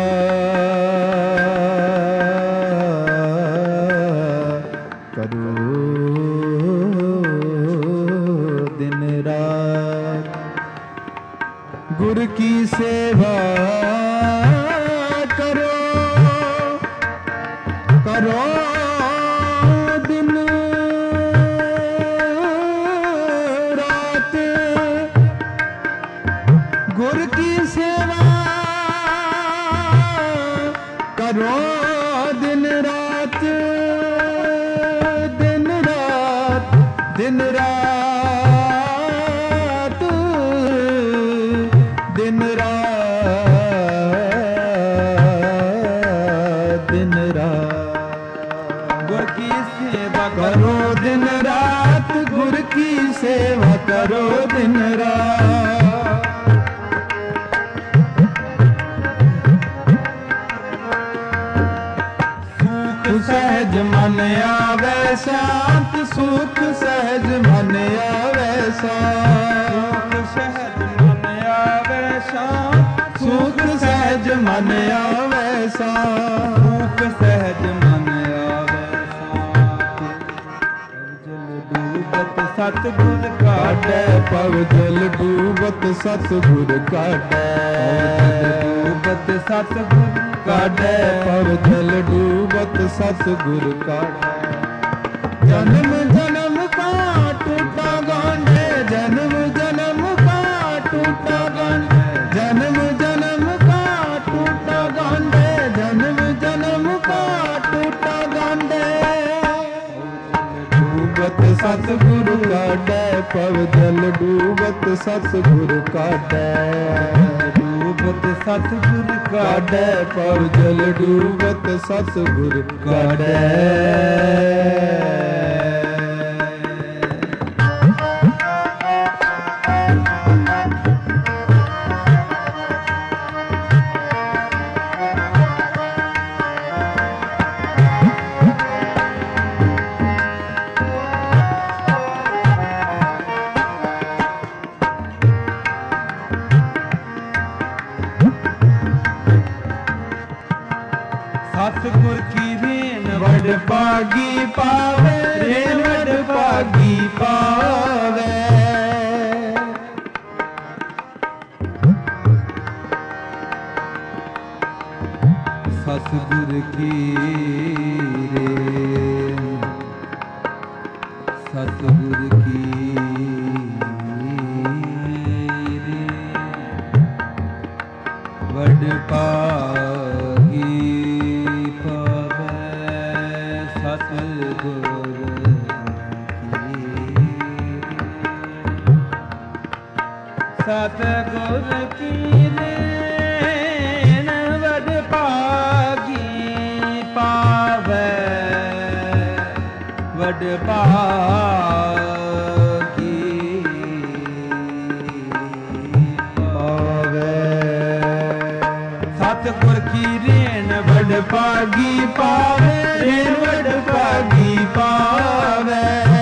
करो दिन रात। ਗੁਰ ਕੀ ਸੇਵਾ ਕਰੋ ਕਰੋ ਦਿਨ ਰਾਤ ਗੁਰ ਕੀ ਸੇਵਾ ਕਰੋ ਦਿਨ ਰਾਤ ਦਿਨ ਰਾਤ ਦਿਨ ਰਾਤ ਦਿਨ ਰਾਤ ਦਿਨ ਰਾਤ ਗੁਰ ਕੀ ਸੇਵਾ ਕਰੋ ਦਿਨ ਰਾਤ ਗੁਰ ਕੀ ਸੇਵਾ ਕਰੋ ਦਿਨ ਰਾਤ ਸਹਿਜ ਮਨ ਆਵੈ ਸ਼ਾਂਤ ਸੁਖ ਸਹਿਜ ਮਨ ਆਵੈ ਸ਼ਾਂਤ ਸਹਿਜ ਮਨ ਆਵੈ ਸ਼ਾਂਤ ਸੁਖ ਸਹਿਜ ਮਨ ਆਵੈ ਸ਼ਾਂਤ ਸੁਖ ਸਹਿਜ ਮਨ ਆਵੈ ਸ਼ਾਂਤ ਸਤਿਗੁਰ ਕਾਢੈ ਪਵ ਜਲ ਡੂਬਤ ਸਤਿਗੁਰ ਕਾਢੈ ਡੂਬਤ ਸਤਿਗੁਰ ਕਾਢੈ ਪਵ ਜਲ ਡੂਬਤ ਸਤਿਗੁਰ ਕਾਢੈ ਜਨਮ ਜਨਮ ਕਾ ਟੂਟਾ ਗਾਂਢੇ ਜਨਮ ਜਨਮ ਕਾ ਟੂਟਾ ਗਾਂਢੇ ਜਨਮ ਜਨਮ ਕਾ ਟੂਟਾ ਗਾਂਢੇ ਜਨਮ ਜਨਮ ਕਾ ਟੂਟਾ ਗਾਂਢੇ ਡੂਬਤ ਸਤਿਗੁਰ ਕਾਢੈ ਪਵ ਜਲ ਡੂਬਤ ਸਤਿਗੁਰ ਕਾਢੈ ਡੂਬਤ ਸਤਿਗੁਰ ਕਾਢੈ ਪਵ ਜਲ ਡੂਬਤ ਸਤਿਗੁਰ ਕਾਢੈ ਸਤਿਗੁਰ ਕੀ ਰੇਨ ਵਡ ਭਾਗੀ ਪਾਵੇ ਰੇਨ ਵਡ ਭਾਗੀ ਪਾਵੇ ਸਤਿਗੁਰ ਕੀ ਰੇਨ ਸਤਿਗੁਰ ਕੀ ਰੇਨ ਵਡ ਭਾਗੀ ਸਤਿਗੁਰ ਕੀ ਰੇਨ ਵਡ ਭਾਗੀ ਪਾਵੈ ਵਡ ਭਾਗੀ ਪਾਵੇ ਸਤਿਗੁਰ ਕੀ ਰੇਨ ਵਡ ਭਾਗੀ ਪਾਵੇ ਰੇਨ ਵਡ ਭਾਗੀ ਪਾਵੇ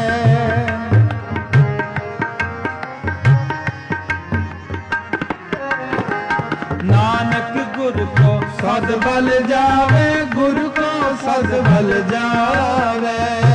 ਨਾਨਕ ਗੁਰ ਕੋ ਸਦ ਬਲ ਜਾਵੇ ਗੁਰੂ ਕੋ ਸਦ ਬਲ ਜਾਵੇ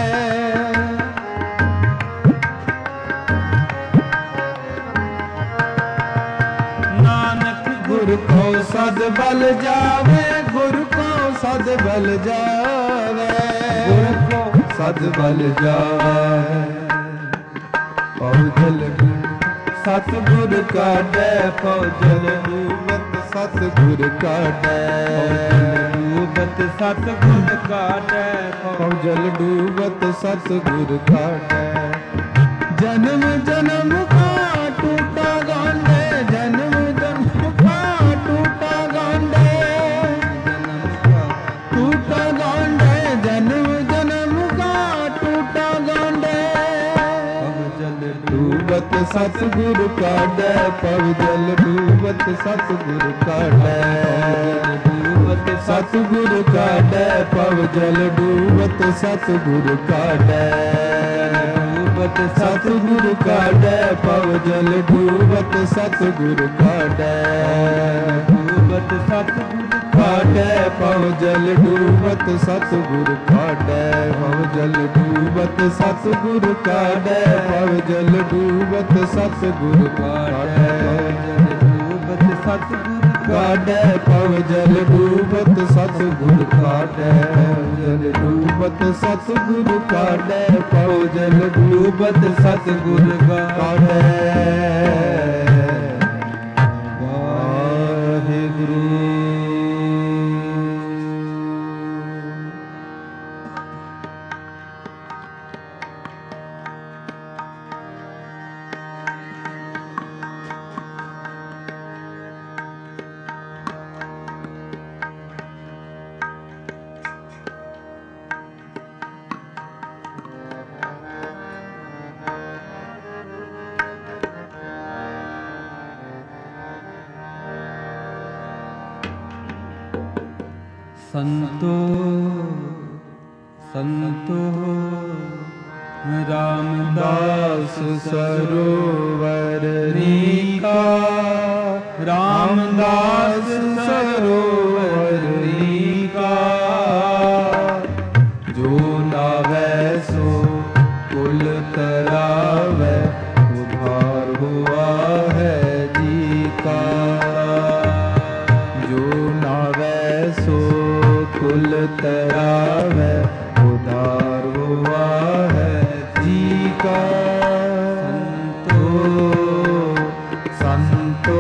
ਨਾਨਕ ਗੁਰ ਕੋ ਸਦ ਬਲ ਜਾਵੇ ਗੁਰੂ ਕੋ ਸਦ ਬਲ ਜਾਵੇ ਗੁਰ ਕੋ ਸਦ ਬਲ ਜਾਵੇ ਪਉ ਜਲ ਸਤਿਗੁਰ ਕਾਢੈ ਪਉ ਜਲ ਡੂਬਤ ਸਤਿਗੁਰ ਕਾਢੈ ਡੂਬਤ ਸਤਿਗੁਰ ਕਾਢੈ ਪਉ ਜਲ ਡੂਬਤ ਸਤਿਗੁਰ ਕਾਢੈ ਜਨਮ ਜਨਮ ਕਾ ਟੂਟਾ ਗਾਂਢੇ ਜਨਮ ਜਨਮ ਕਾ ਟੂਟਾ ਗਾਂਢੇ ਟੂਟਾ ਗਾਂਢੇ ਜਨਮ ਜਨਮ ਕਾ ਟੂਟਾ ਗਾਂਢੇ ਡੂਬਤ ਸਤਿਗੁਰ ਕਾਢੈ ਪਵ ਜਲ ਡੂਬਤ ਸਤਿਗੁਰ ਕਾਢੈ ਡੂਬਤ ਸਤਿਗੁਰ ਕਾਢੈ ਪਵ ਜਲ ਡੂਬਤ ਸਤਿਗੁਰ ਕਾਢੈ ਡੂਬਤ ਸਤਿਗੁਰ ਕਾਢੈ ਪਵ ਜਲ ਡੂਬਤ ਸਤਿਗੁਰ ਕਾਢੈ ਡੂਬਤ ਸਤਿਗੁਰ ਕਾਢੈ ਪਵ ਜਲ ਡੂਬਤ ਸਤਿਗੁਰ ਕਾਢੈ ਪਵ ਜਲ ਡੂਬਤ ਸਤਿਗੁਰ ਕਾਢੈ ਪਵ ਜਲ ਡੂਬਤ ਸਤਿਗੁਰ ਕਾਢੈ ਡੂਬਤ सतगुरु काढ़े पव जल डूबत सतगुर काढ़े जल डूबत सतगुर काढ़े पव जल डूबत सतगुर काढ़े वाहिगुरु। संतो संतो रामदास सरोवर नीका रामदास सरोवर नीका जो नावे सो कुल तरावे उधार हुआ है जी का जो नावे सो कुल तरावे उधार हुआ है जी का संतो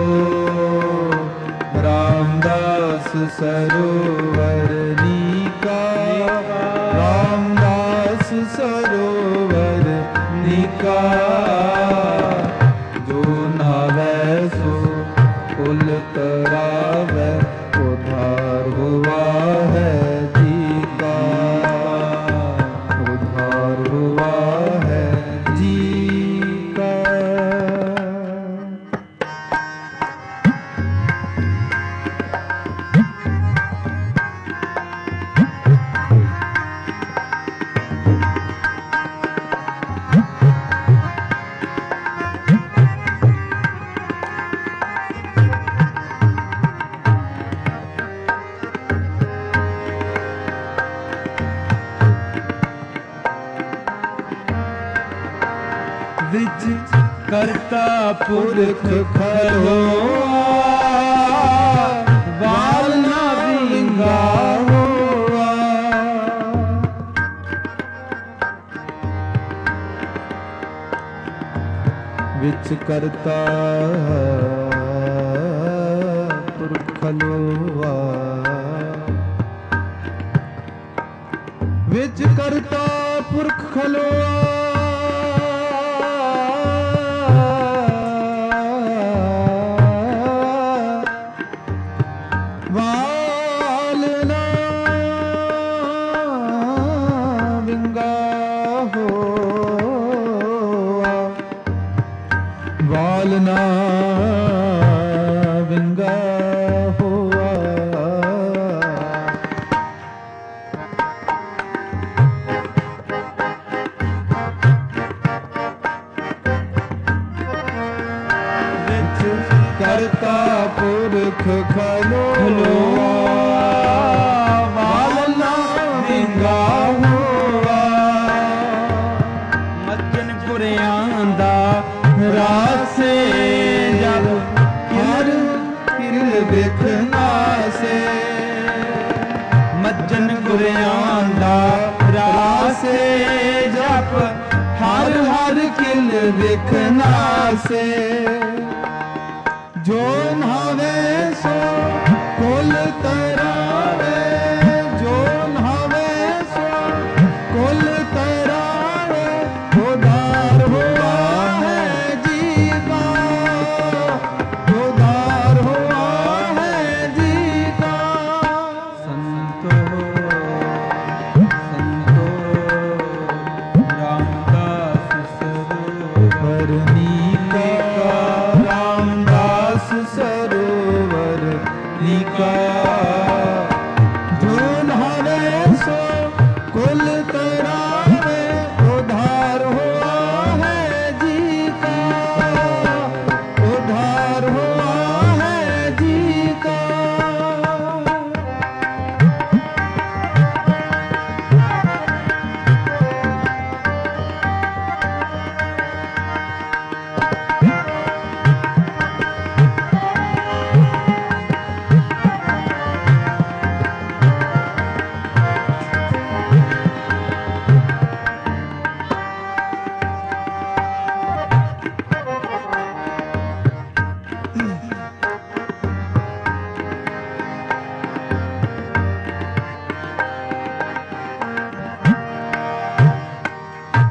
रामदास सरोवर नीका रामदास सरोवर नीका जो नावे सो कुल तरावे उधार हुआ है जी का उधार हुआ है जी का। विच करता पुरख खलोआ वाल ना विंगा हुआ विच करता पुरख खलोआ विच करता पुरख खलोआ वालना विंगा हुआ विच करता पुरख खलोआ वालना विंगा हुआ मज्जन पुरियां दा रासे जब हर किरल देखना से मज्जन पुरियां दा रासे जप हर हर किल देखना से जो नहावे सो कुल तरावे जो नहावे सो कुल तरावे उधार हुआ है जी का उधार हुआ है जी का। संतो संतो रामदास सरोवर नीका रामदास सरोवर नीका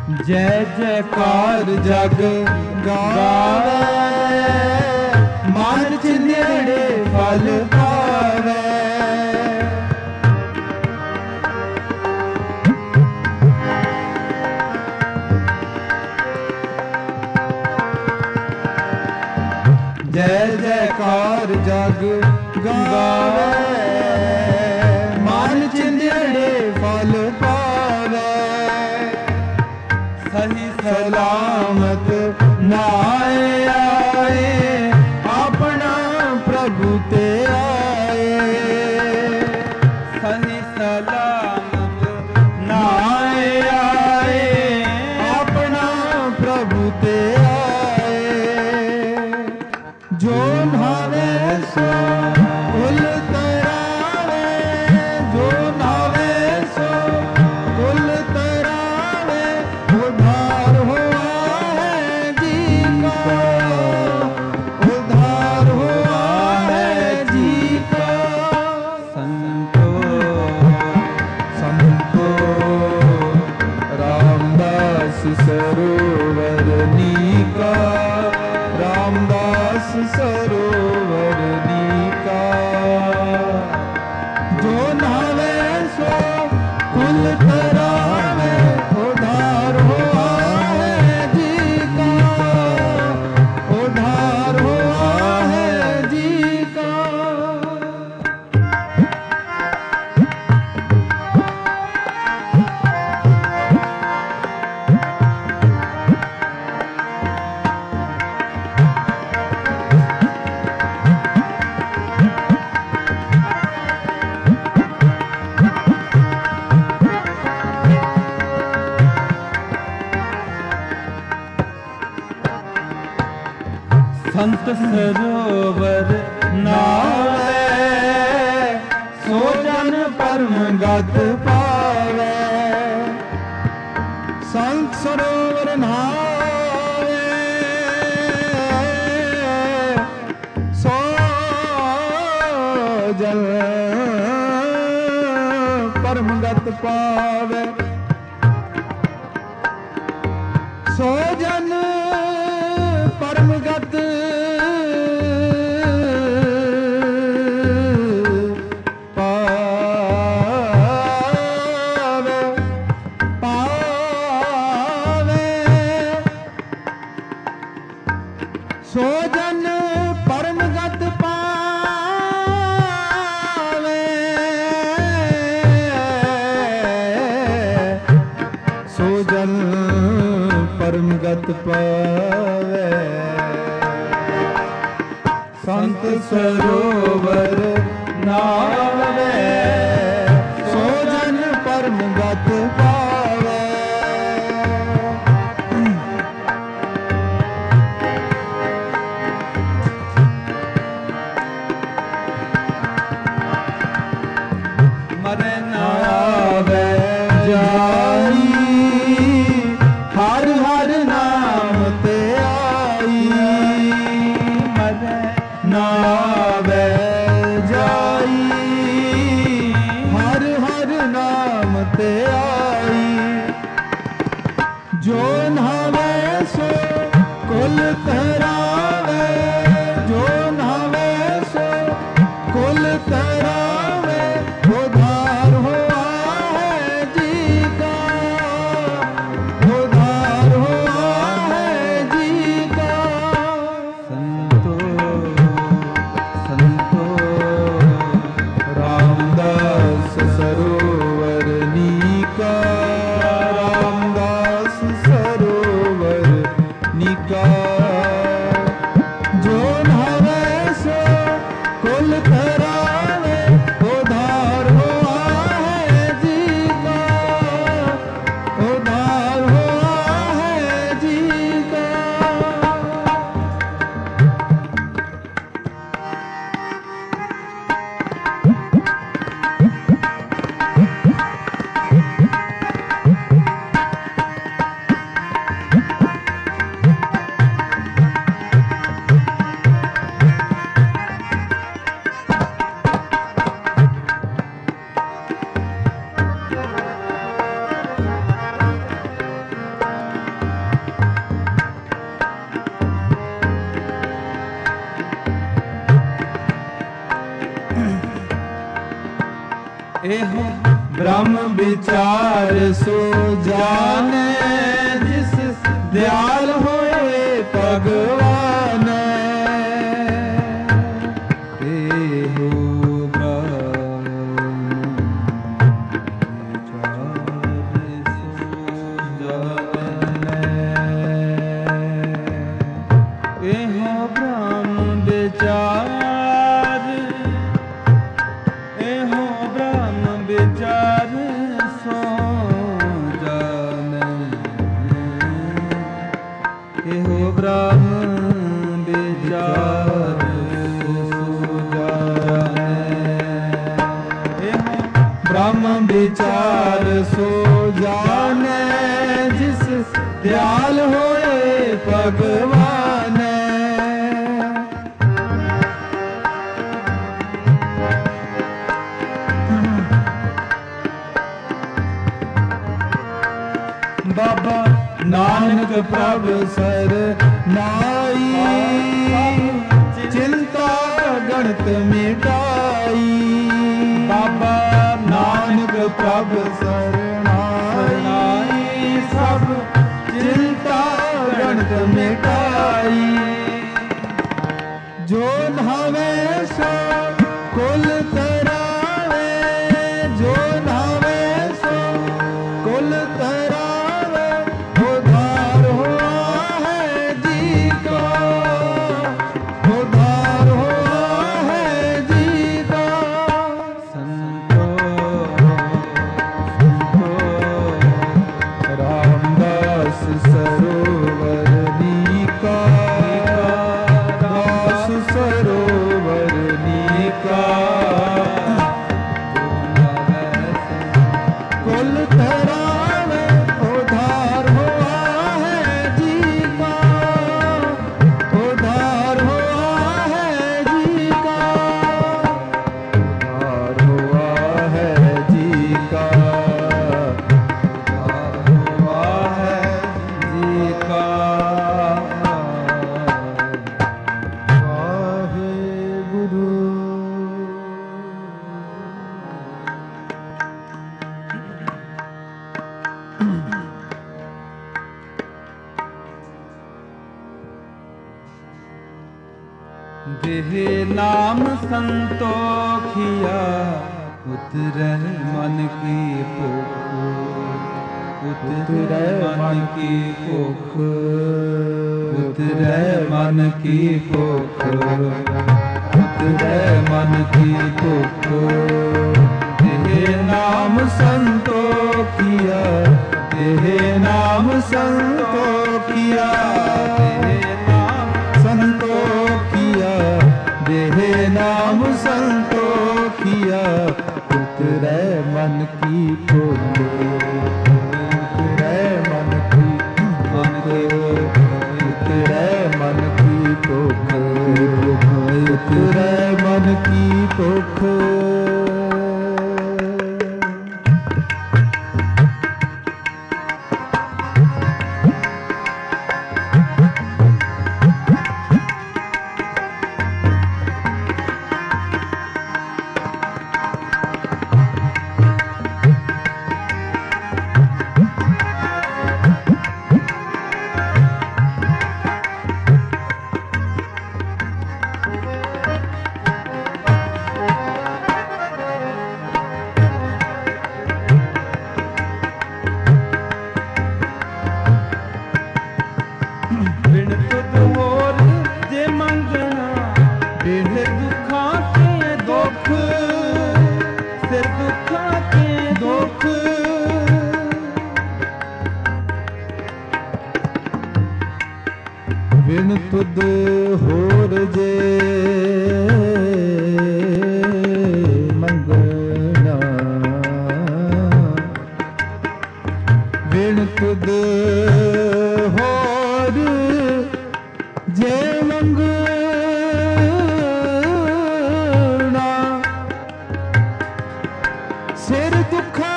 जय जयकार जग गावे, मन चिंदेड़े फल पावे। जय जयकार जग गावे, मन चिंदेड़े फल पावे। सही सलामत नाए आए, अपना प्रभु ते आए। सही सलामत नाए आए, अपना प्रभु ते आए। जो नावे सो कुल तरावे, जो नावे सो कुल तरावे। उद्धार हुआ है जी का, उद्धार हुआ है जी का। संतो संतो रामदास सरोवर नीका, रामदास सरोवर नीका। जो नावे सो कुल तरावे, उद्धार हुआ है जी का, उद्धार हुआ है जी का। संत सरोवर नावे, सो जन परम गत पावे। संत सरोवर नावे, सो जन परम गत पावे। सो जन परम गत पावे, पावे। सो जन परम गत पावे। सो जन परम गत पावे। संत सरोवर नावे, सो जन परम गत पावे। मरे ना आवे जाई, हर हर नाम ते आई। मरे ना आवे जाई, हर हर नाम ते आई। जो नावे सो कुल तरावे, जो नावे सो कुल तरावे। उद्धार हुआ है जी का, उद्धार हुआ है जी का। संतो संतो रामदास सरोवर नीका, रामदास सरोवर नीका। ਇਹੋ ब्रह्म विचार सो जाने जिस दयाल होए भगवान ਇਹੋ ਬ੍ਰਹਮ ਵਿਚਾਰ ਇਹੋ ਬ੍ਰਹਮ ਵਿਚਾਰ ਸੋ ਜਾਣੈ ਇਹੋ ਬ੍ਰਹਮ ਵਿਚਾਰ ब्रह्म विचार सो जाने जिस दयाल होए भगवान बाबा नानक प्रभ सर नाई चिंता गणत मिटाई बाबा नानक प्रभ सरनाई सब चिंता गणत मिटाई जो नहावे सो कुल तरावे जो नहावे सो कुल तरावे उद्धार हुआ है जी का उद्धार हुआ है जी का रामदास सरोवर नीका दास सरोवर नीका कुल तरावे उद्धार हुआ है जी का उद्धार हुआ है जी का उद्धार हुआ है जी का उद्धार हुआ है जी का वाहेगुरु ਦੇਹ ਨਾਮ ਸੰਤੋਖਿਆ ਉਤਰੈ ਮਨ ਕੀ ਭੁਖ ਉਤਰੈ ਮਨ ਕੀ ਭੁਖ ਉਤਰੈ ਮਨ ਕੀ ਭੁਖ ਉਤਰੈ ਮਨ ਕੀ ਭੁਖ ਦੇਹ ਨਾਮ ਸੰਤੋਖਿਆ ਦੇਹ ਨਾਮ ਸੰਤੋਖਿਆ ਦੇਹ ਨਾਮ संतोखिया देह नाम संतोखिया उतरै मन की भुख उतरै मन की उतरै मन की भुख उतरै मन की भुख ਬਿਨ ਤੁਧ ਹੋਰ ਜੇ ਮੰਗਣਾ ਬਿਨ ਦੁੱਖਾਂ ਕੇ ਦੁੱਖ ਸਿਰ ਦੁੱਖਾਂ ਕੇ ਦੁੱਖ बिन तुद होर जे मंगना बिन तुद होर जे मंगना सिर दुखा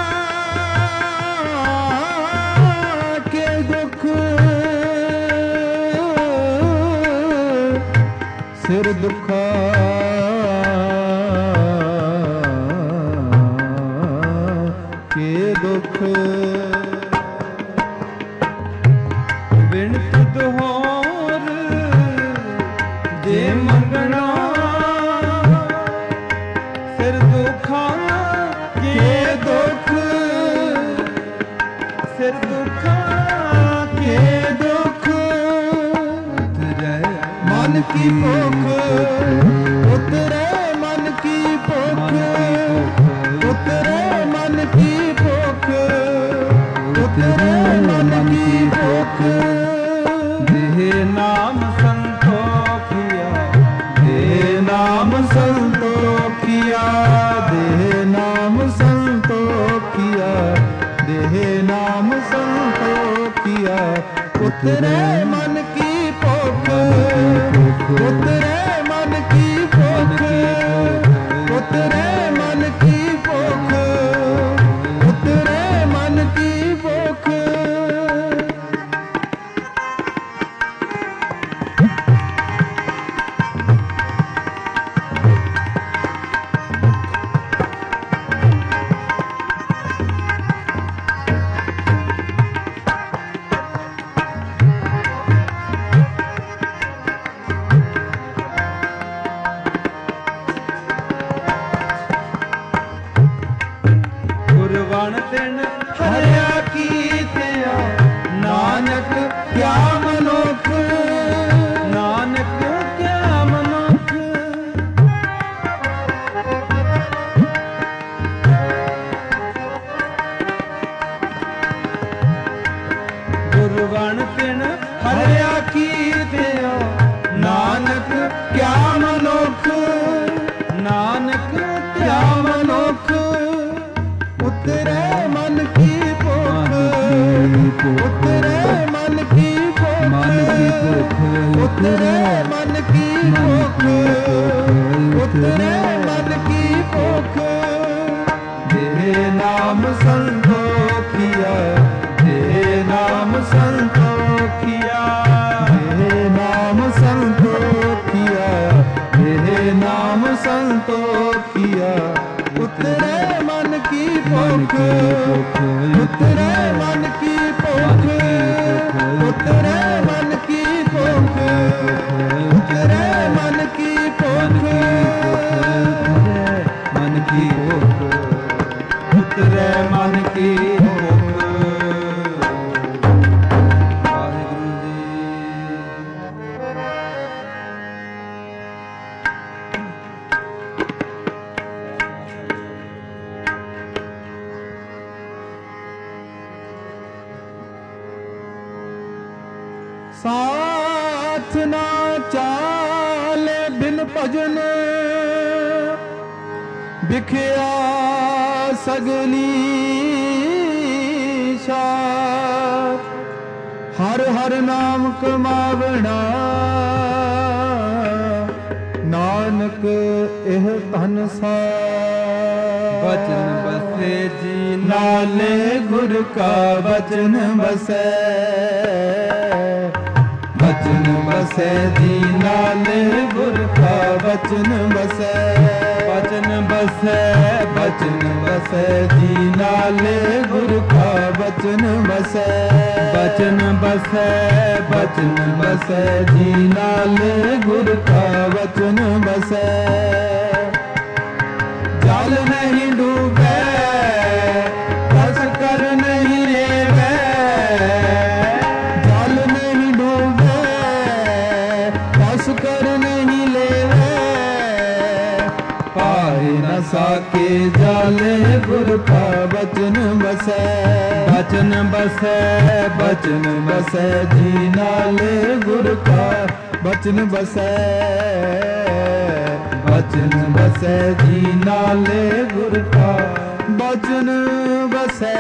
के दुख सिर दुखा ਬਿਨ ਤੁਧ ਹੋਰ ਜੇ ਮੰਗਣਾ ਸਿਰ ਦੁਖਾਂ ਕੇ ਦੁਖ ਸਿਰ ਦੁਖਾਂ ਕੇ ਦੁਖ ਉਤਰੈ ਮਨ ਕੀ ਭੁਖ ਉਤਰੈ ਮਨ ਕੀ ਭੁਖ ਉਤਰੈ ਮਨ ਕੀ ਭੁਖ ਉਤਰੈ ਮਨ ਕੀ ਭੁਖ ਦੇਹ ਨਾਮ ਸੰਤੋਖਿਆ ਦੇਹ ਨਾਮ ਸੰਤੋਖਿਆ ਦੇਹ ਨਾਮ ਸੰਤੋਖਿਆ ਦੇਹ ਨਾਮ ਸੰਤੋਖਿਆ ਉਤਰੈ ਮਨ ਕੀ ਭੁਖ ਉਤਰੈ ਮਨ ਕੀ ਭੁਖ ਉਤਰੈ ਮਨ ਕੀ ਭੁਖ ਉਤਰੈ ਮਨ ਕੀ ਭੁਖ ਗੁਰਬਾਣ ਤਿਨ ਹਰਿਆ ਕੀਤਿਆ ਨਾਨਕ ਕਿਆ ਮਨੁੱਖ ਨਾਨਕ ਕਿਆ ਮਨੁੱਖ ਗੁਰਬਾਣ ਤਿਨ ਹਰਿਆ ਕੀਤਿਆ ਨਾਨਕ ਕਿਆ ਮਨੁੱਖ ਨਾਨਕ ਕਿਆ ਮਨੁੱਖ ਉਤਰੈ ਮਨ ਕੀ ਭੁਖ ਉਤਰੈ ਮਨ ਕੀ ਭੁਖ ਉਤਰੈ ਮਨ ਕੀ ਭੁਖ ਉਤਰੈ ਮਨ ਕੀ ਭੁਖ ਦੇ ਨਾਮ ਸੰਤੋਖਿਆ ਦੇ ਨਾਮ ਸੰਤੋਖਿਆ ਦੇ ਨਾਮ ਸੰਤੋਖਿਆ ਦੇ ਨਾਮ ਸੰਤੋਖਿਆ ਉਤਰੈ ਮਨ ਕੀ ਭੁਖ ਉਤਰੈ ਮਨ ਕੀ ਭੁਖ ਉਤਰੈ ਮਨ ਕੀ ਭੁਖ ਉਤਰੈ ਮਨ ਕੀ ਭੁਖ ਮਨ ਕੀ ਭੁਖ ਉਤਰੈ ਮਨ ਕੀ ਭੁਖ ਵਾਹਿਗੁਰੂ ਸਾਥ ਨਾ ਚਾਲੇ ਬਿਨ ਭਜਨ ਵਿਖਿਆ ਸਗਲੀ ਸਾਥ ਹਰ ਹਰ ਨਾਮ ਕਮਾਵਣਾ ਨਾਨਕ ਇਹ ਧਨ ਸਾਥ ਬਚਨ ਬਸੇ ਜੀ ਨਾਲੇ ਗੁਰ ਕਾ ਬਚਨ ਬਸੈ ਬਚਨ ਬਸੈ ਜੀ ਨਾਲੇ ਗੁਰ ਕਾ ਬਚਨ ਬਸੈ ਬਚਨ ਬਸੈ ਬਚਨ ਬਸੈ ਜੀ ਨਾਲੇ ਗੁਰ ਕਾ ਬਚਨ ਬਸੈ ਬਚਨ ਬਸੈ ਬਚਨ ਬਸੈ ਜੀ ਨਾਲੇ ਗੁਰ ਕਾ ਬਚਨ ਬਸੈ ਜਲ ਨਹੀਂ ਡੂਬੈ ਕਸ ਕਰ ਨਹੀਂ ਰੇਵੈ ਜਲ ਨਹੀਂ ਡੂਬੈ ਕਸ ਕਰ ਨਹੀਂ ਲੇਵੈ ਪਾਏ ਨ ਸਾਕੇ ਜਾਲੇ ਗੁਰ ਕਾ ਬਚਨ ਬਸੈ ਬਚਨ ਬਸੈ ਬਚਨ ਬਸੈ ਜੀ ਨਾਲੇ ਗੁਰ ਕਾ ਬਚਨ ਬਸੈ ਬਚਨ ਬਸੈ ਜੀ ਨਾਲੇ ਗੁਰ ਕਾ ਬਚਨ ਬਸੈ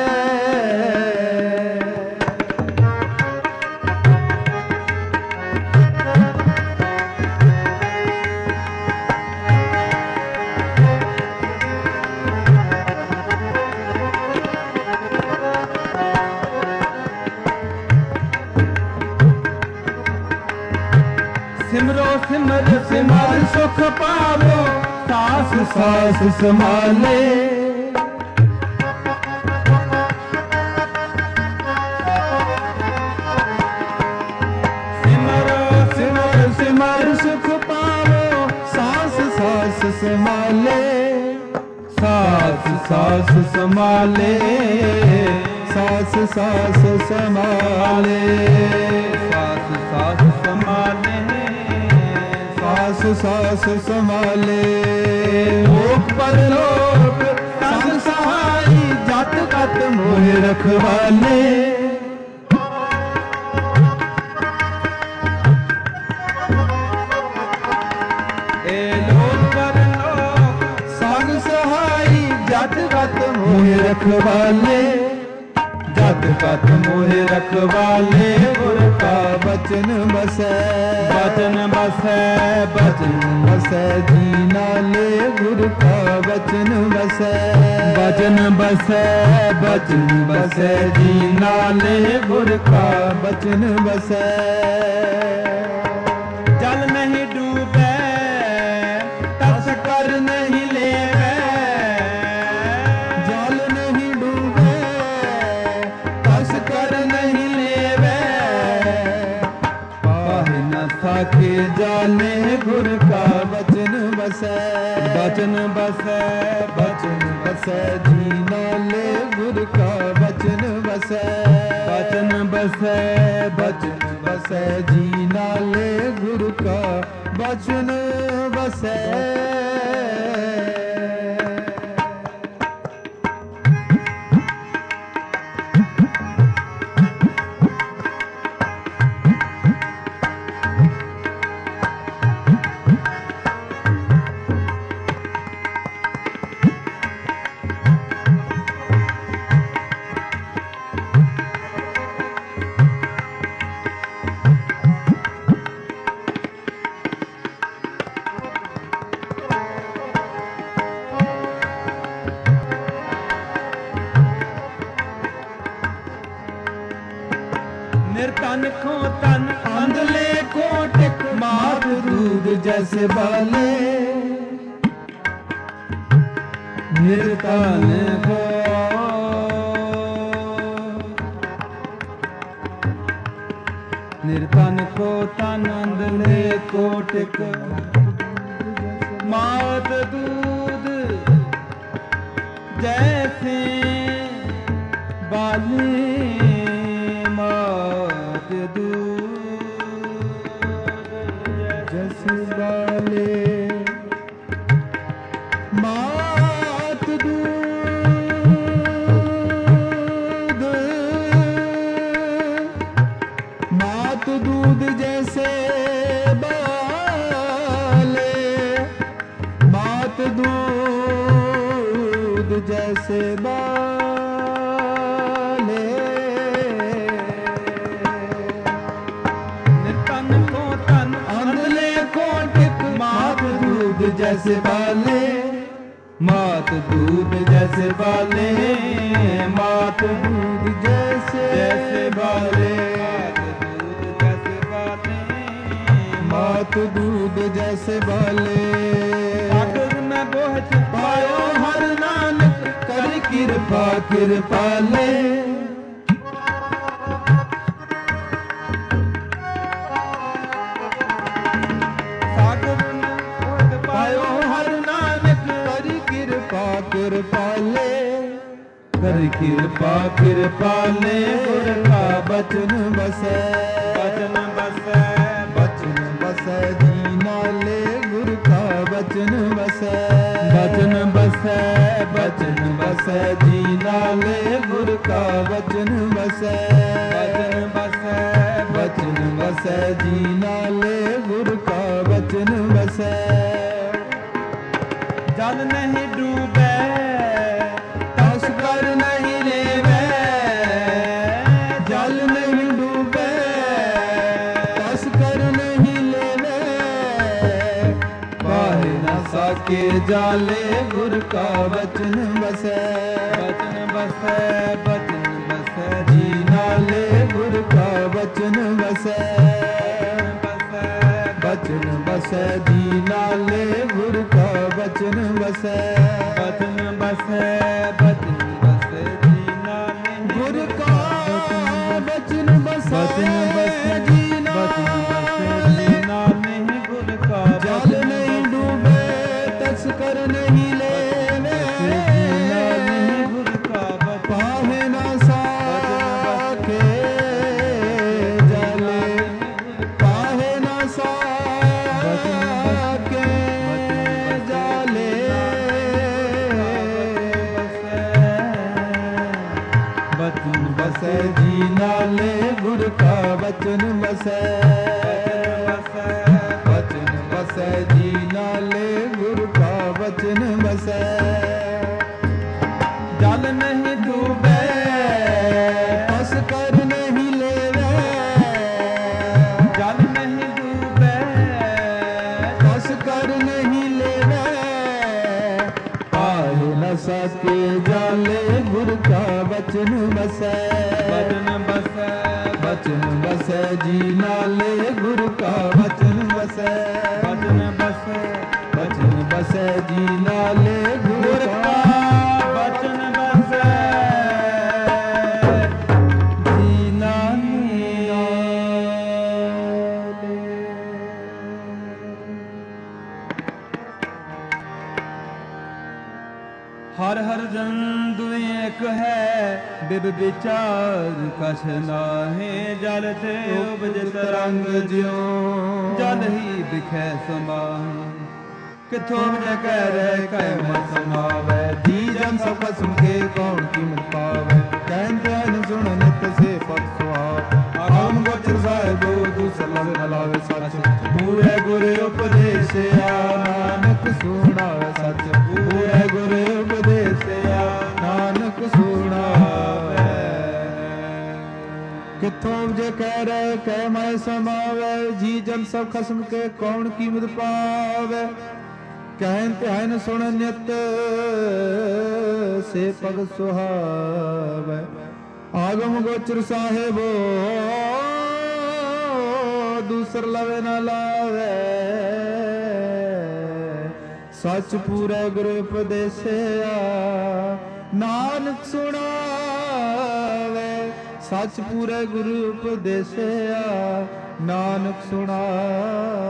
ਸਿਮਰੋ ਸਿਮਰ ਸਿਮਰ ਸੁਖ ਪਾਵੋ ਸਾਸ ਸਾਸ ਸਮਾਲੇ ਸਾਸ ਸੰਭਾਲੇ, ਸਾਸ ਸਾਸ ਸੰਭਾਲੇ, ਸਾਸ ਸਾਸ ਸੰਭਾਲੇ, ਸਾਸ ਸਾਸ ਸੰਭਾਲੇ। ਲੋਕ ਪਰਲੋਕ ਸੰਗ ਸਹਾਈ, ਜਤ ਕਤ ਮੋਹਿ ਰਖਵਾਲੇ। ਜਤ ਕਤ ਮੋਹਿ ਰਖਵਾਲੇ, ਜਤ ਕਤ ਮੋਹਿ ਰਖਵਾਲੇ। ਗੁਰ ਕਾ ਬਚਨ ਬਸੈ, ਬਚਨ ਬਸੈ, ਬਚਨ ਬਸੈ ਜੀ ਨਾਲੇ। ਗੁਰ ਕਾ ਬਚਨ ਬਸੈ, ਬਚਨ ਬਸੈ, ਬਚਨ ਬਸੈ ਜੀ ਨਾਲੇ। ਗੁਰ ਕਾ ਬਚਨ ਬਸੈ। ਜਲ ਨਹੀਂ ਡੂਬੈ, ਤਸ ਕਰ ਨਹੀਂ ਲੇਵੈ। ਕੇ ਜਾਣੇ ਗੁਰ ਕਾ ਬਚਨ ਬਸੈ, ਬਚਨ ਬਸੈ, ਬਚਨ ਬਸੈ ਜੀ ਨਾਲੇ। ਗੁਰ ਕਾ ਬਚਨ ਬਸੈ, ਬਚਨ ਬਸੈ, ਬਚਨ ਬਸੈ ਜੀ ਨਾਲੇ। ਗੁਰ ਕਾ ਬਚਨ ਬਸੈ। ਨਿਰਤਨ ਕੋ ਤਨ, ਅੰਧਲੇ ਕੋ ਟਿਕ। ਮਾਤ ਦੂਧ ਜੈਸੇ ਬਾਲੇ, ਨਿਰਤਨ ਕੋ। ਨਿਰਤਨ ਕੋ ਤਨ, ਅੰਧਲੇ ਕੋ ਟਿਕ। ਮਾਤ ਦੂਧ ਜੈਸੇ ਬਾਲੇ, ਜੈਸੇ ਬਾਲੇ। ਮਾਤ ਦੂਧ, ਮਾਤ ਦੂਧ ਜੈਸੇ ਬਾਲੇ। ਮਾਤ ਦੂਧ ਜੈਸੇ ਬਾਲੇ। जैसे बाले, मात दूध जैसे बाले, मात दूध जैसे बाले। मात दूध जैसे बाले। सागर में बोझ पायो हर नानक, कर कृपा कृपाले। कृपाले, कर कृपा कृपाले। गुर का बचन बसै, बचन बसै, बचन बसै जी नाले। गुर का बचन बसै, बचन बसै, बचन बसै जी नाले। गुर का बचन बसै, बचन बसै, बचन बसै जी नाले। गुर का बचन बसै। जल नहीं डूबे, तस कर नहीं लेवे। जल नहीं डूबे, तस कर नहीं लेवे। पाहे न साके जाले, गुर का बचन बसै। बचन बसै, बचन बसै जी नाले। गुर का बचन बसै, बचन बसै जी नाले। गुर का बचन बसै, बचन बसै, बचन बसै जी नाले। गुर का बचन बसै जी नाले। गुर का जल नहीं डूबे, तस कर नहीं लेवे। ਬਚਨ ਵਸੈ ਬਚਨ ਵਸੈ ਜੀ ਨਾਲੇ ਗੁਰ ਕਾ ਬਚਨ ਵਸੈ ਜਲ ਨਹੀਂ ਡੂਬੈ ਅਸ ਕਰ ਨਹੀਂ ਲੈਵੈ ਜਲ ਨਹੀਂ ਡੂਬੈ ਅਸ ਕਰ ਨਹੀਂ ਲੈਵੈ ਆਏ ਨ ਸਕੇ ਜਾਲੇ ਗੁਰ ਕਾ ਬਚਨ ਵਸੈ ਬਚਨ ਵਸੈ ਬਚਨ ਵਸੈ ਜੀ ਨਾਲੇ ਗੁਰ ਕਾ ਬਚਨ ਵਸੈ ਬਚਨ ਵਸੈ ਬਚਨ ਵਸੈ ਜੀ ਨਾਲੇ ਗੁਰ ਕਾ ਬਚਨ ਵਸੈ ਜੀ ਨਾਲੇ ਹਰ ਹਰ ਜਨ ਦੁਇ ਏਕ ਹੈ ਬਿਬ ਵਿਚਾਰ ਕਛ ਨਾਹੇ ਜਲ ਤੇ ਉਪਜਿਤ ਰੰਗ ਜਿਉ ਜਲ ਹੀ ਬਿਖੈ ਸਮਾਹੇ ਕਿਥੋਂ ਨ ਕਹਿ ਰਹਿ ਕਹਿ ਮਤ ਸਮਾਵੈ ਜੀ ਜਨ ਸਭ ਕਸਮ ਕੇ ਕੌਣ ਕੀਮਤ ਪਾਵੈ ਕਹਿੰਦੇ ਹਨ ਸੁਣ ਨਿਤ ਸੇ ਪਤ ਸੁਹਾਵ ਆਗਮ ਗੋਚਰ ਸਾਹਿਬੋ ਦੂਸਰ ਲਵ ਨ ਲਾਵੇ ਸੱਚ ਪੂਰੇ ਗੁਰ ਉਪਦੇਸਿਆ ਨਾਨਕ ਸੁਣਾਵੇ ਸੱਚ ਪੂਰੇ ਗੁਰ ਉਪਦੇਸਿਆ ਨਾਨਕ ਸੁਣਾਵੇ ਕਿਥੋਂ ਜੇ ਕਹਿ ਰਹਿ ਕਹਿ ਮੈਂ ਸਮਾਵੈ ਜੀ ਜਨ ਸਭ ਖਸਮ ਕੇ ਕੌਣ ਕੀਮਤ ਪਾਵੈ ਕਹਿਨ ਧਿਆਨ ਸੁਣ ਨਿਤ ਸੇ ਪਗ ਸੁਹਾਵੈ ਆਗਮ ਗੋਚਰ ਸਾਹਿਬੋ ਦੂਸਰ ਲਵੇ ਨਾ ਲਾਵੇ ਸੱਚ ਪੂਰੇ ਗੁਰ ਉਪਦੇਸਿਆ ਨਾਨਕ ਸੁਣਾਵੇ ਸੱਚ ਪੂਰੇ ਗੁਰੂ ਉਪਦੇਸਿਆ ਨਾਨਕ ਸੁਣਾਵੇ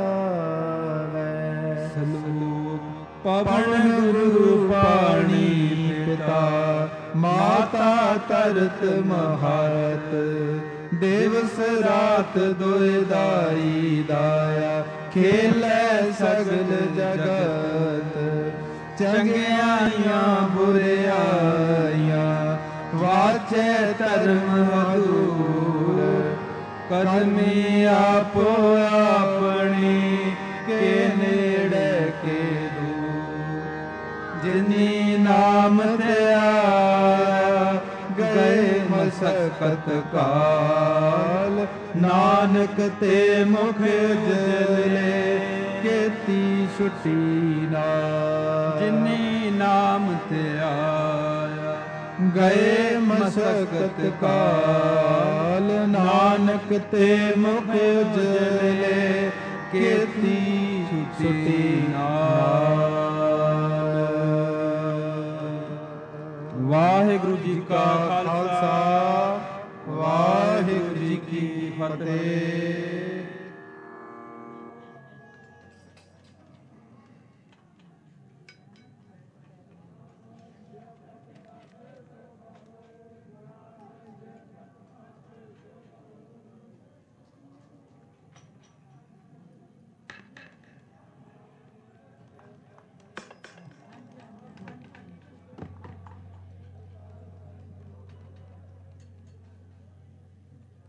ਪਵਨ ਗੁਰੂ ਪਾਣੀ ਪਿਤਾ ਮਾਤਾ ਤਰਤ ਮਹਾਰਤ ਦਿਵਸ ਰਾਤ ਦੁਇ ਦਾਈ ਦਾਇਆ ਖੇਲੇ ਸਗਲ ਜਗਤ ਚੰਗਿਆਈਆਂ ਬੁਰਿਆਈਆਂ ਵਾਚੈ ਧਰਮ ਹਦੂਰ ਕਰਮੀ ਆਪੋ ਆਪਣੀ ਕੇ ਨੇੜੇ ਕੇ ਜਿਨੀ ਨਾਮ ਤੇ ਆਇਆ ਗਏ ਮਸਕਤ ਕਾਲ ਨਾਨਕ ਤੇ ਮੁਖ ਜਲੇ ਕੀਤੀ ਛੁੱਟੀ ਨਾਲ ਜਿਨੀ ਨਾਮ ਤੇ ਆਇਆ ਗਏ ਮਸਕਤ ਕਾਲ ਨਾਨਕ ਤੇ ਮੁਖ ਜਲੇ ਕੀਤੀ ਛੁੱਟੀ ਨਾਲ। ਵਾਹਿਗੁਰੂ ਜੀ ਕਾ ਖਾਲਸਾ ਵਾਹਿਗੁਰੂ ਜੀ ਕੀ ਫਤਿਹ।